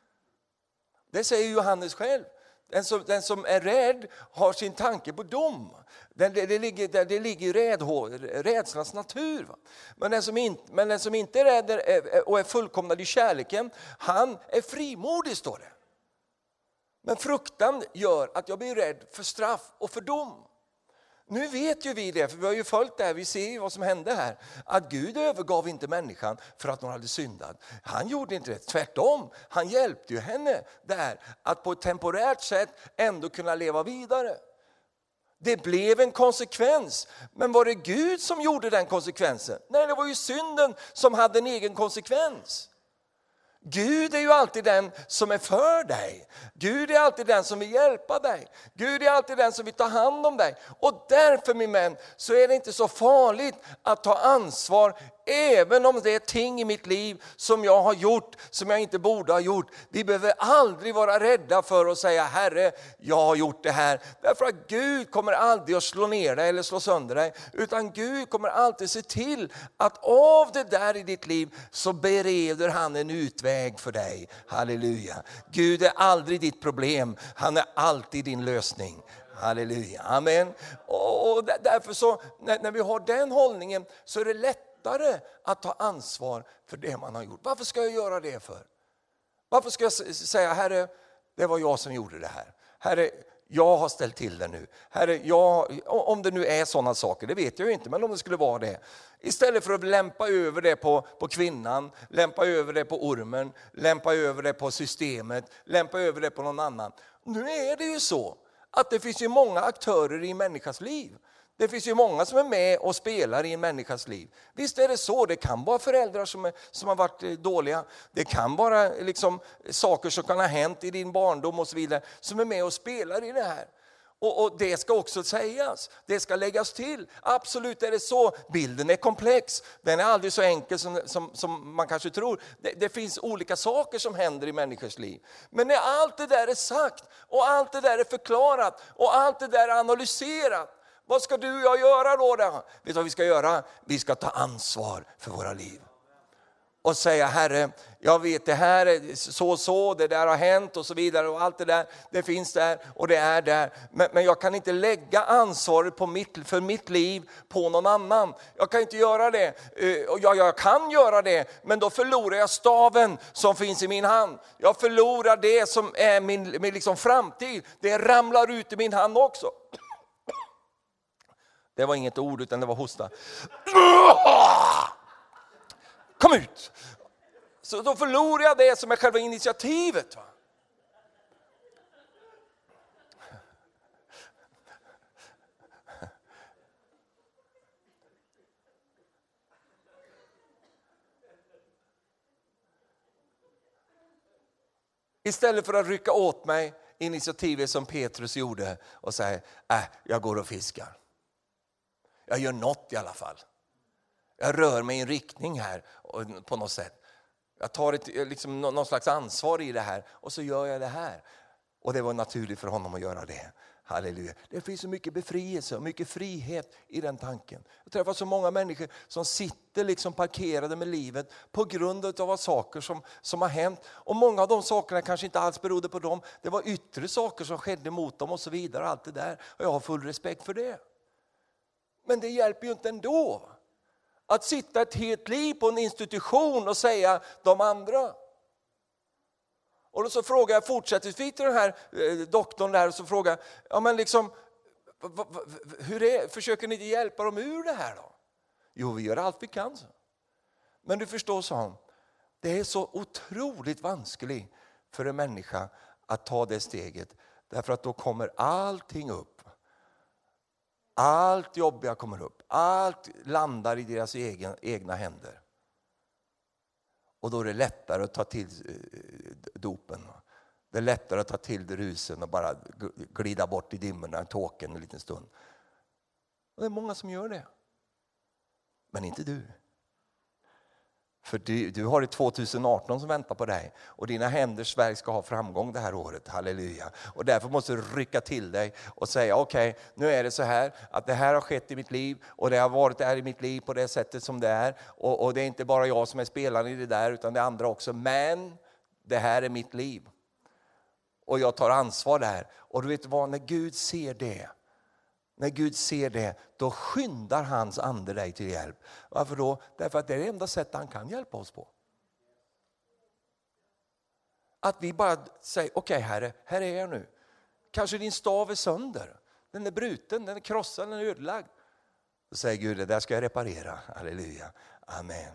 Det säger Johannes själv. Den som är rädd har sin tanke på dom. Det ligger i rädslans natur. Va? Men den som inte är rädd och är fullkomnad i kärleken, han är frimodig, står det. Men fruktan gör att jag blir rädd för straff och för dom. Nu vet ju vi det, för vi har ju följt det här, vi ser ju vad som hände här. Att Gud övergav inte människan för att hon hade syndat. Han gjorde inte det, tvärtom. Han hjälpte ju henne där att på ett temporärt sätt ändå kunna leva vidare. Det blev en konsekvens, men var det Gud som gjorde den konsekvensen? Nej, det var ju synden som hade en egen konsekvens. Gud är ju alltid den som är för dig. Gud är alltid den som vill hjälpa dig. Gud är alltid den som vill ta hand om dig. Och därför, min vän, så är det inte så farligt att ta ansvar. Även om det är ting i mitt liv som jag har gjort, som jag inte borde ha gjort. Vi behöver aldrig vara rädda för att säga, Herre, jag har gjort det här. Därför att Gud kommer aldrig att slå ner dig eller slå sönder dig. Utan Gud kommer alltid se till att av det där i ditt liv så bereder han en utväg för dig. Halleluja. Gud är aldrig ditt problem. Han är alltid din lösning. Halleluja. Amen. Och därför så, när vi har den hållningen så är det lätt att ta ansvar för det man har gjort. Varför ska jag göra det för? Varför ska jag säga, Herre, det var jag som gjorde det här. Herre, jag har ställt till det nu. Herre, om det nu är sådana saker, det vet jag ju inte, men om det skulle vara det. Istället för att lämpa över det på kvinnan, lämpa över det på ormen, lämpa över det på systemet, lämpa över det på någon annan. Nu är det ju så att det finns ju många aktörer i människas liv. Det finns ju många som är med och spelar i en människas liv. Visst är det så, det kan vara föräldrar som har varit dåliga. Det kan vara liksom saker som kan ha hänt i din barndom och så vidare som är med och spelar i det här. Och det ska också sägas, det ska läggas till. Absolut är det så, bilden är komplex. Den är aldrig så enkel som man kanske tror. Det finns olika saker som händer i människors liv. Men när allt det där är sagt och allt det där är förklarat och allt det där är analyserat, vad ska du och jag göra då? Vet du vad vi ska göra? Vi ska ta ansvar för våra liv. Och säga, Herre, jag vet det här är så, det där har hänt och så vidare. Och allt det där, det finns där och det är där. Men jag kan inte lägga ansvaret för mitt liv på någon annan. Jag kan inte göra det. Jag kan göra det, men då förlorar jag staven som finns i min hand. Jag förlorar det som är min liksom framtid. Det ramlar ut i min hand också. Det var inget ord utan det var hosta. Kom ut! Så då förlorar jag det som är själva initiativet. Va? Istället för att rycka åt mig initiativet som Petrus gjorde och säga, jag går och fiskar. Jag gör något i alla fall. Jag rör mig i en riktning här på något sätt. Jag tar någon slags ansvar i det här och så gör jag det här. Och det var naturligt för honom att göra det. Halleluja. Det finns så mycket befrielse och mycket frihet i den tanken. Jag träffar så många människor som sitter liksom parkerade med livet på grund av saker som har hänt. Och många av de sakerna kanske inte alls berodde på dem. Det var yttre saker som skedde mot dem och så vidare. Allt det där. Och jag har full respekt för det. Men det hjälper ju inte ändå. Att sitta ett helt liv på en institution och säga de andra. Och då så frågar jag fortsättningsvis till den här doktorn där och så frågar ja men liksom, försöker ni inte hjälpa dem ur det här då? Jo, vi gör allt vi kan. Så. Men du förstår, sa han, det är så otroligt vanskligt för en människa att ta det steget. Därför att då kommer allting upp. Allt jobbiga kommer upp. Allt landar i deras egna händer. Och då är det lättare att ta till dopen. Det är lättare att ta till rusen och bara glida bort i dimmorna, tåken en liten stund. Och det är många som gör det. Men inte du. För du har ett 2018 som väntar på dig. Och dina händers verk ska ha framgång det här året. Halleluja. Och därför måste du rycka till dig och säga okej, nu är det så här att det här har skett i mitt liv. Och det har varit där i mitt liv på det sättet som det är. Och det är inte bara jag som är spelaren i det där utan det är andra också. Men det här är mitt liv. Och jag tar ansvar där. Och du vet vad, när Gud ser det. När Gud ser det, då skyndar hans ande dig till hjälp. Varför då? Därför att det är det enda sättet han kan hjälpa oss på. Att vi bara säger, okej Herre, här är jag nu. Kanske din stav är sönder. Den är bruten, den är krossad, den är ödelagd. Då säger Gud, det där ska jag reparera. Halleluja. Amen.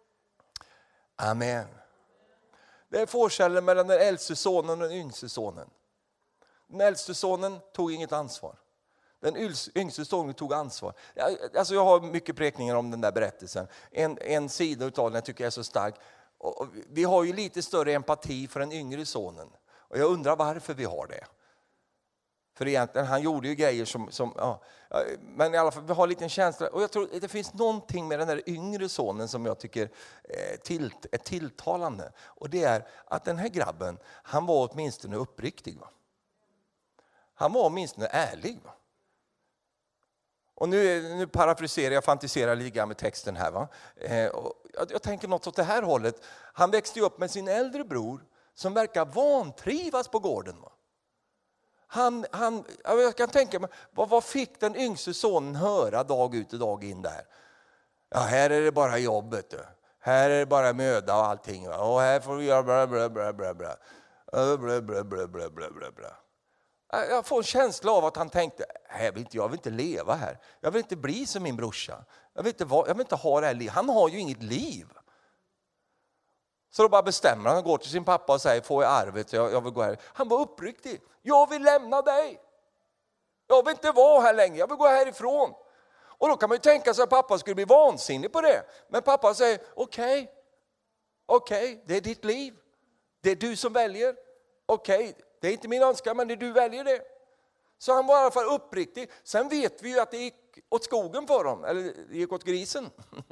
Amen. Det är forskellen mellan den äldste sonen och den yngste sonen. Den äldste sonen tog inget ansvar. Den yngste sonen tog ansvar. Alltså jag har mycket prekningar om den där berättelsen. En sida av den tycker jag är så stark. Och vi har ju lite större empati för den yngre sonen. Och jag undrar varför vi har det. För egentligen, han gjorde ju grejer som ja, men i alla fall vi har en liten känsla. Och jag tror att det finns någonting med den där yngre sonen som jag tycker är tilltalande. Och det är att den här grabben, han var åtminstone uppriktig. Va? Han var åtminstone ärlig. Va? Och nu parafraserar jag, fantiserar lite grann med texten här. Va? Jag tänker något åt det här hållet. Han växte upp med sin äldre bror som verkar vantrivas på gården. Va? Jag kan tänka mig, vad fick den yngste sonen höra dag ut och dag in där? Ja, här är det bara jobbet. Här är det bara möda och allting. Va? Och här får vi göra bla bla bla bla bla. Bla bla bla bla bla bla bla. Jag får en känsla av att han tänkte, jag vill inte leva här. Jag vill inte bli som min brorsa. Jag vill inte ha det här livet. Han har ju inget liv. Så då bara bestämmer han och går till sin pappa och säger, får jag arvet? Jag vill gå här. Han var uppriktig. Jag vill lämna dig. Jag vill inte vara här längre. Jag vill gå härifrån. Och då kan man ju tänka sig att pappa skulle bli vansinnig på det. Men pappa säger, okej, det är ditt liv. Det är du som väljer. Okej, det är inte min önskan, men det är du väljer det. Så han var i alla fall uppriktig. Sen vet vi ju att det gick åt skogen för dem. Eller det gick åt grisen.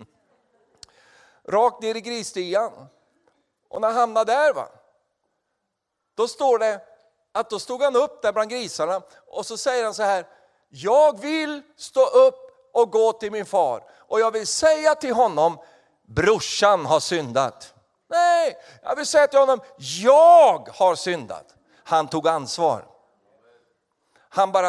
Rakt ner i grisstian. Och när han hamnade där, då står det att då stod han upp där bland grisarna. Och så säger han så här. Jag vill stå upp och gå till min far. Och jag vill säga till honom, brorsan har syndat. Nej, jag vill säga till honom, jag har syndat. Han tog ansvar. Han bara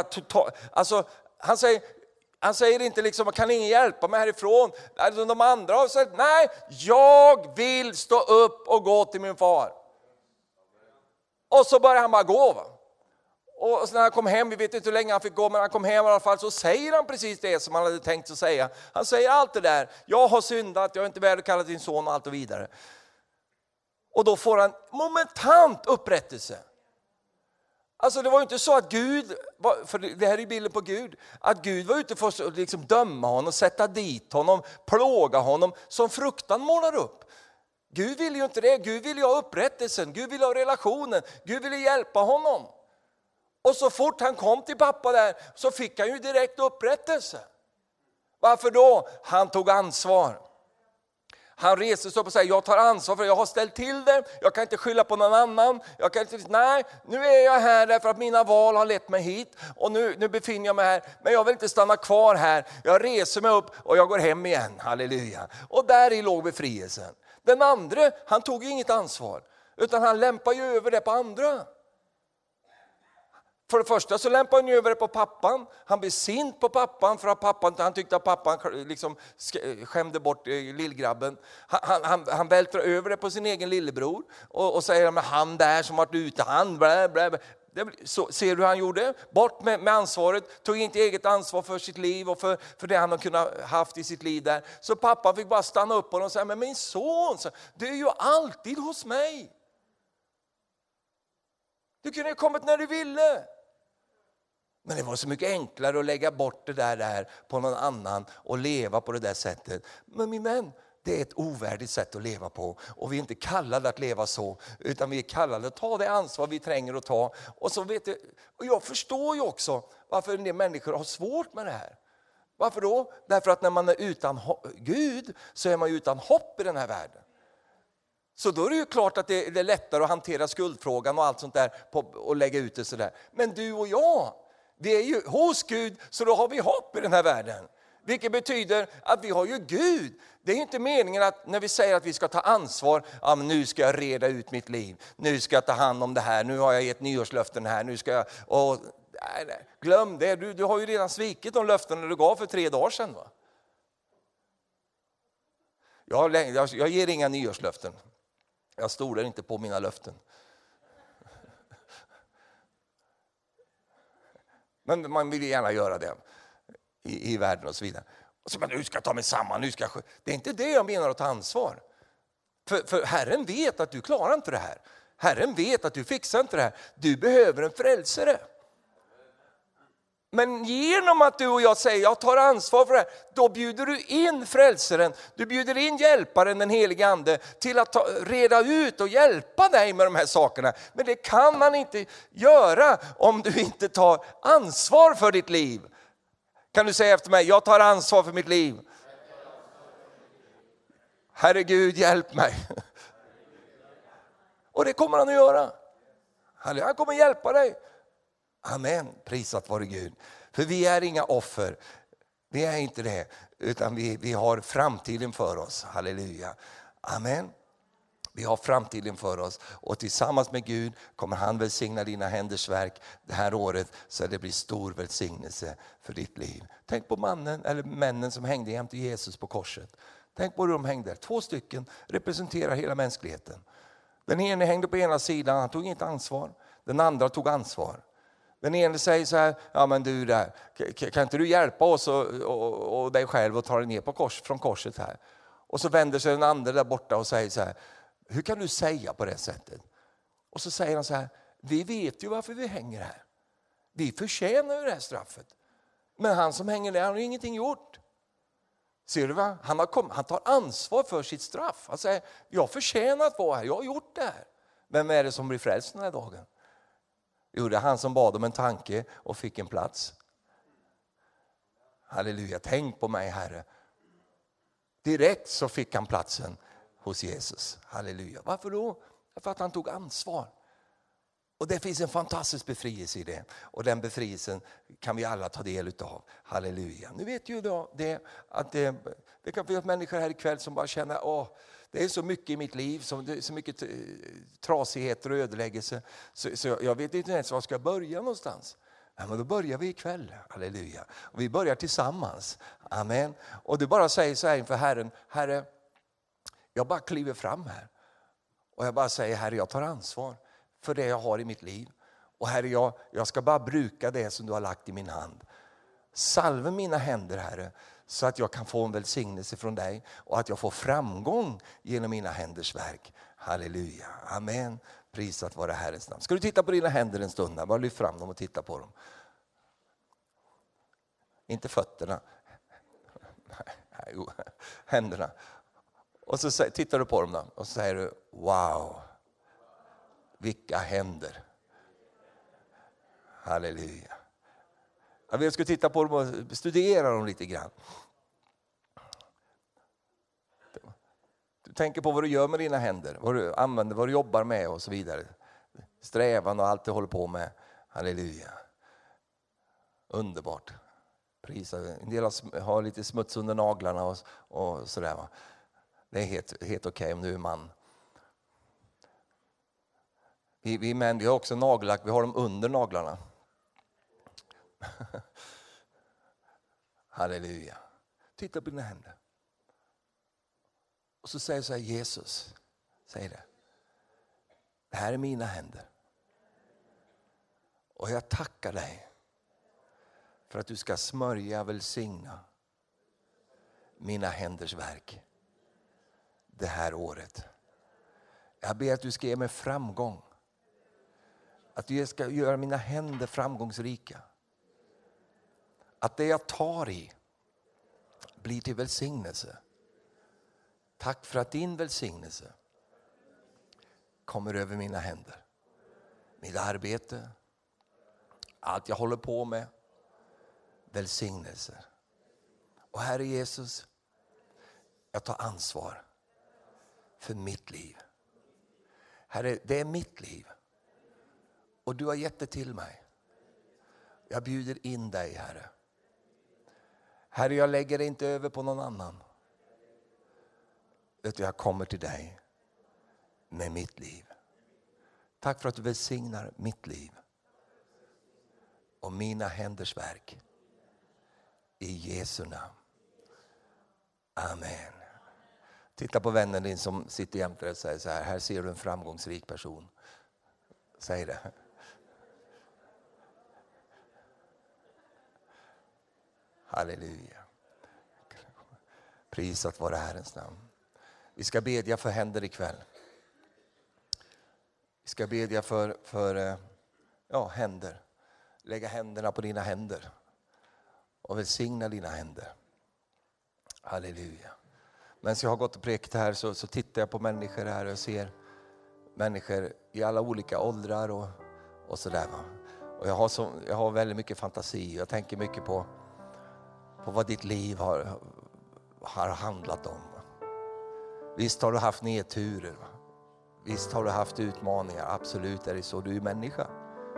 han säger inte liksom, kan ingen hjälpa mig härifrån? Alltså, de andra har sagt, nej, jag vill stå upp och gå till min far. Och så börjar han bara gå. Och när han kom hem, vi vet inte hur länge han fick gå, men han kom hem i alla fall, så säger han precis det som han hade tänkt att säga. Han säger allt det där, jag har syndat, jag är inte värd att kalla din son och allt och vidare. Och då får han momentant upprättelse. Alltså det var ju inte så att Gud, för det här är bilden på Gud, att Gud var ute för att liksom döma honom, sätta dit honom, plåga honom som fruktan målar upp. Gud vill ju inte det, Gud vill ju ha upprättelsen, Gud vill ha relationen, Gud vill hjälpa honom. Och så fort han kom till pappa där så fick han ju direkt upprättelse. Varför då? Han tog ansvar. Han reser sig upp och säger, jag tar ansvar för jag har ställt till det. Jag kan inte skylla på någon annan. Jag kan inte, nej, nu är jag här därför att mina val har lett mig hit. Och nu befinner jag mig här. Men jag vill inte stanna kvar här. Jag reser mig upp och jag går hem igen. Halleluja. Och där i låg befrielsen. Den andra, han tog ju inget ansvar. Utan han lämpar ju över det på andra. För det första så lämpade han över det på pappan. Han blev sint på pappan för att han tyckte att pappan liksom skämde bort lillgrabben. Han vältrar över det på sin egen lillebror. Och säger, men han där som varit ute, han blä, blä, blä. Så, ser du hur han gjorde? Bort med ansvaret, tog inte eget ansvar för sitt liv och för det han har kunnat haft i sitt liv där. Så pappan fick bara stanna upp på honom och säga, men min son, du är ju alltid hos mig. Du kunde ha kommit när du ville. Men det var så mycket enklare att lägga bort det där på någon annan och leva på det där sättet. Men min vän, det är ett ovärdigt sätt att leva på. Och vi är inte kallade att leva så, utan vi är kallade att ta det ansvar vi tränger att ta. Och så vet du, och jag förstår ju också varför en del människor har svårt med det här. Varför då? Därför att när man är utan Gud så är man ju utan hopp i den här världen. Så då är det ju klart att det är lättare att hantera skuldfrågan och allt sånt där och lägga ut det sådär. Men du och jag, vi är ju hos Gud, så då har vi hopp i den här världen. Vilket betyder att vi har ju Gud. Det är inte meningen att när vi säger att vi ska ta ansvar, ja, men nu ska jag reda ut mitt liv. Nu ska jag ta hand om det här, nu har jag gett nyårslöften här, nu ska jag... Och, nej, glöm det, du har ju redan svikit de löften du gav för 3 dagar sedan. Va? Jag ger inga nyårslöften. Jag stolar inte på mina löften. Men man vill gärna göra det i världen och så vidare. Och så, men nu ska jag ta mig samman. Det är inte det jag menar att ta ansvar. För Herren vet att du klarar inte det här. Herren vet att du fixar inte det här. Du behöver en frälsare. Men genom att du och jag säger jag tar ansvar för det här, då bjuder du in frälsaren, du bjuder in hjälparen, den helige ande, till att reda ut och hjälpa dig med de här sakerna. Men det kan man inte göra om du inte tar ansvar för ditt liv. Kan du säga efter mig, jag tar ansvar för mitt liv. Herre Gud, hjälp mig. Och det kommer han att göra. Han kommer hjälpa dig. Amen, prisat vare Gud. För vi är inga offer, vi är inte det, utan vi har framtiden för oss, halleluja. Amen, vi har framtiden för oss och tillsammans med Gud kommer han välsigna dina händers verk det här året så det blir stor välsignelse för ditt liv. Tänk på männen som hängde jämte Jesus på korset. Tänk på hur de hängde, 2 stycken representerar hela mänskligheten. Den ene hängde på ena sidan, han tog inte ansvar, den andra tog ansvar. Den ene säger så här, ja men du där, kan inte du hjälpa oss och dig själv och ta dig ner från korset här? Och så vänder sig den andra där borta och säger så här, hur kan du säga på det sättet? Och så säger han så här, vi vet ju varför vi hänger här. Vi förtjänar ju det här straffet. Men han som hänger där har ingenting gjort. Ser du va? Han tar ansvar för sitt straff. Han säger, jag förtjänar att vara här, jag har gjort det här. Vem är det som blir frälst den här dagen? Jo, det är han som bad om en tanke och fick en plats. Halleluja, tänk på mig Herre. Direkt så fick han platsen hos Jesus. Halleluja. Varför då? För att han tog ansvar. Och det finns en fantastisk befrielse i det. Och den befrielsen kan vi alla ta del utav. Halleluja. Nu vet ju då det kan finnas människor här ikväll som bara känner, det är så mycket i mitt liv, det är så mycket trasigheter och ödeläggelse. Så jag vet inte ens var jag ska börja någonstans. Ja, men då börjar vi ikväll. Halleluja. Och vi börjar tillsammans. Amen. Och du bara säger så här inför Herren, Herre, jag bara kliver fram här. Och jag bara säger, Herre, jag tar ansvar för det jag har i mitt liv. Och Herre, jag ska bara bruka det som du har lagt i min hand. Salva mina händer, Herre, så att jag kan få en välsignelse från dig. Och att jag får framgång genom mina händers verk. Halleluja. Amen. Prisat vare Herrens namn. Ska du titta på dina händer en stund? Bara lyft fram dem och titta på dem. Inte fötterna. Nej, händerna. Och så tittar du på dem då, och så säger du, wow. Vilka händer. Halleluja. Jag vill titta på dem och studera dem lite grann. Du tänker på vad du gör med dina händer. Vad du använder, vad du jobbar med och så vidare. Strävan och allt du håller på med. Halleluja. Underbart. Prisa. En del har lite smuts under naglarna och sådär. Det är helt okej om du är man. Vi män, vi har också nagellack, vi har dem under naglarna. Halleluja. Titta på dina händer. Och så säger så här, Jesus, säg det. Det här är mina händer. Och jag tackar dig för att du ska smörja, välsigna mina händers verk det här året. Jag ber att du ska ge mig framgång. Att du ska göra mina händer framgångsrika. Att det jag tar i blir till välsignelse. Tack för att din välsignelse kommer över mina händer. Mitt arbete, allt jag håller på med, välsignelse. Och Herre Jesus, jag tar ansvar för mitt liv. Herre, det är mitt liv. Och du har gett det till mig. Jag bjuder in dig, Herre. Herre, jag lägger det inte över på någon annan. Utan jag kommer till dig med mitt liv. Tack för att du välsignar mitt liv. Och mina händers verk. I Jesu namn. Amen. Titta på vännen din som sitter jämte dig och säger så här. Här ser du en framgångsrik person. Säg det. Halleluja. Prisat vare Herrens namn. Vi ska bedja för händer ikväll. Vi ska bedja för händer. Lägga händerna på dina händer. Och välsigna dina händer. Halleluja. Men så jag har gått och prekt här så tittar jag på människor här och ser människor i alla olika åldrar och sådär. Och jag har väldigt mycket fantasi. Jag tänker mycket på vad ditt liv har handlat om. Visst har du haft nedturer. Visst har du haft utmaningar. Absolut är det så. Du är människa.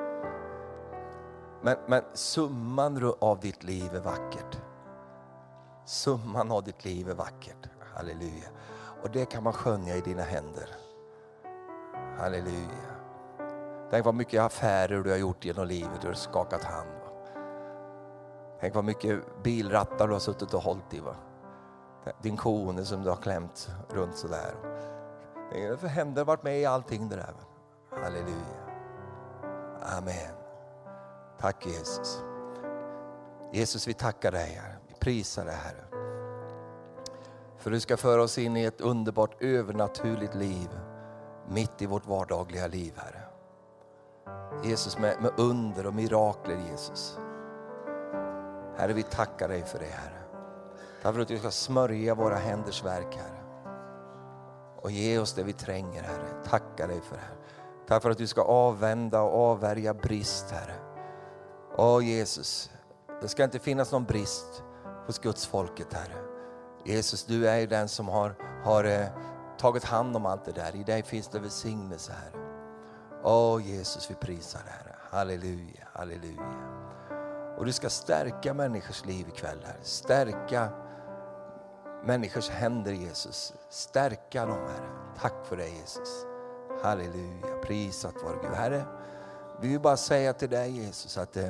Men summan av ditt liv är vackert. Summan av ditt liv är vackert. Halleluja. Och det kan man skönja i dina händer. Halleluja. Tänk vad mycket affärer du har gjort genom livet. Du har skakat hand. Va? Tänk vad mycket bilrattar du har suttit och hållit i. Va? Din kone som du har klämt runt sådär. För händer har varit med i allting det där. Va? Halleluja. Amen. Tack Jesus. Jesus, vi tackar dig här. Vi prisar dig Herre. För du ska föra oss in i ett underbart övernaturligt liv. Mitt i vårt vardagliga liv Herre. Jesus med under och mirakler Jesus. Herre, vi tackar dig för det Herre. Tack för att du ska smörja våra händers verk, Herre. Och ge oss det vi tränger, Herre. Tackar dig för det här. Tack för att du ska avvända och avvärja brist, Herre. Åh Jesus, det ska inte finnas någon brist hos Guds folket, Herre. Jesus, du är ju den som har tagit hand om allt det där. I dig finns det välsignelse, Herre. Åh Jesus, vi prisar dig, Herre. Halleluja, halleluja. Och du ska stärka människors liv ikväll, Herre. Stärka människors händer, Jesus. Stärka dem, Herre. Tack för det, Jesus. Halleluja, prisat vare Gud. Herre, vi vill bara säga till dig, Jesus, att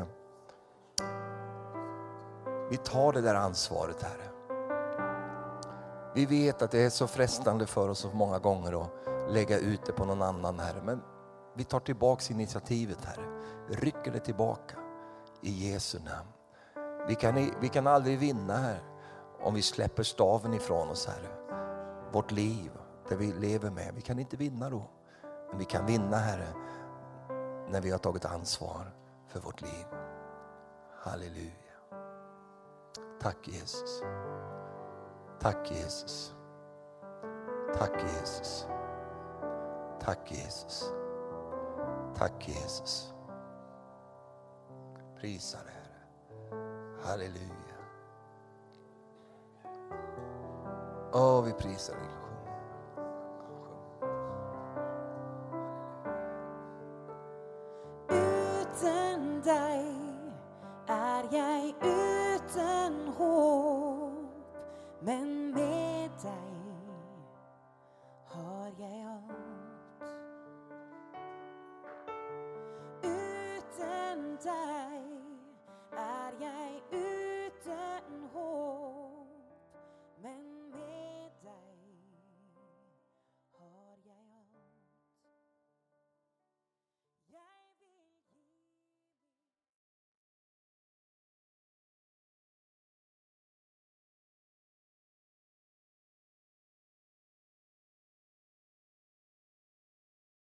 vi tar det där ansvaret, Herre. Vi vet att det är så frestande för oss så många gånger att lägga ut det på någon annan, Herre. Men vi tar tillbaka initiativet, Herre. Vi rycker det tillbaka i Jesu namn. Vi kan aldrig vinna, Herre, om vi släpper staven ifrån oss, Herre. Vårt liv, det vi lever med. Vi kan inte vinna då. Men vi kan vinna, Herre, när vi har tagit ansvar för vårt liv. Halleluja. Tack Jesus. Tack Jesus. Tack Jesus. Tack Jesus. Tack Jesus. Prisa dig, Herre. Halleluja. Åh, vi prisar dig. Uten dig är jag uten hopp, men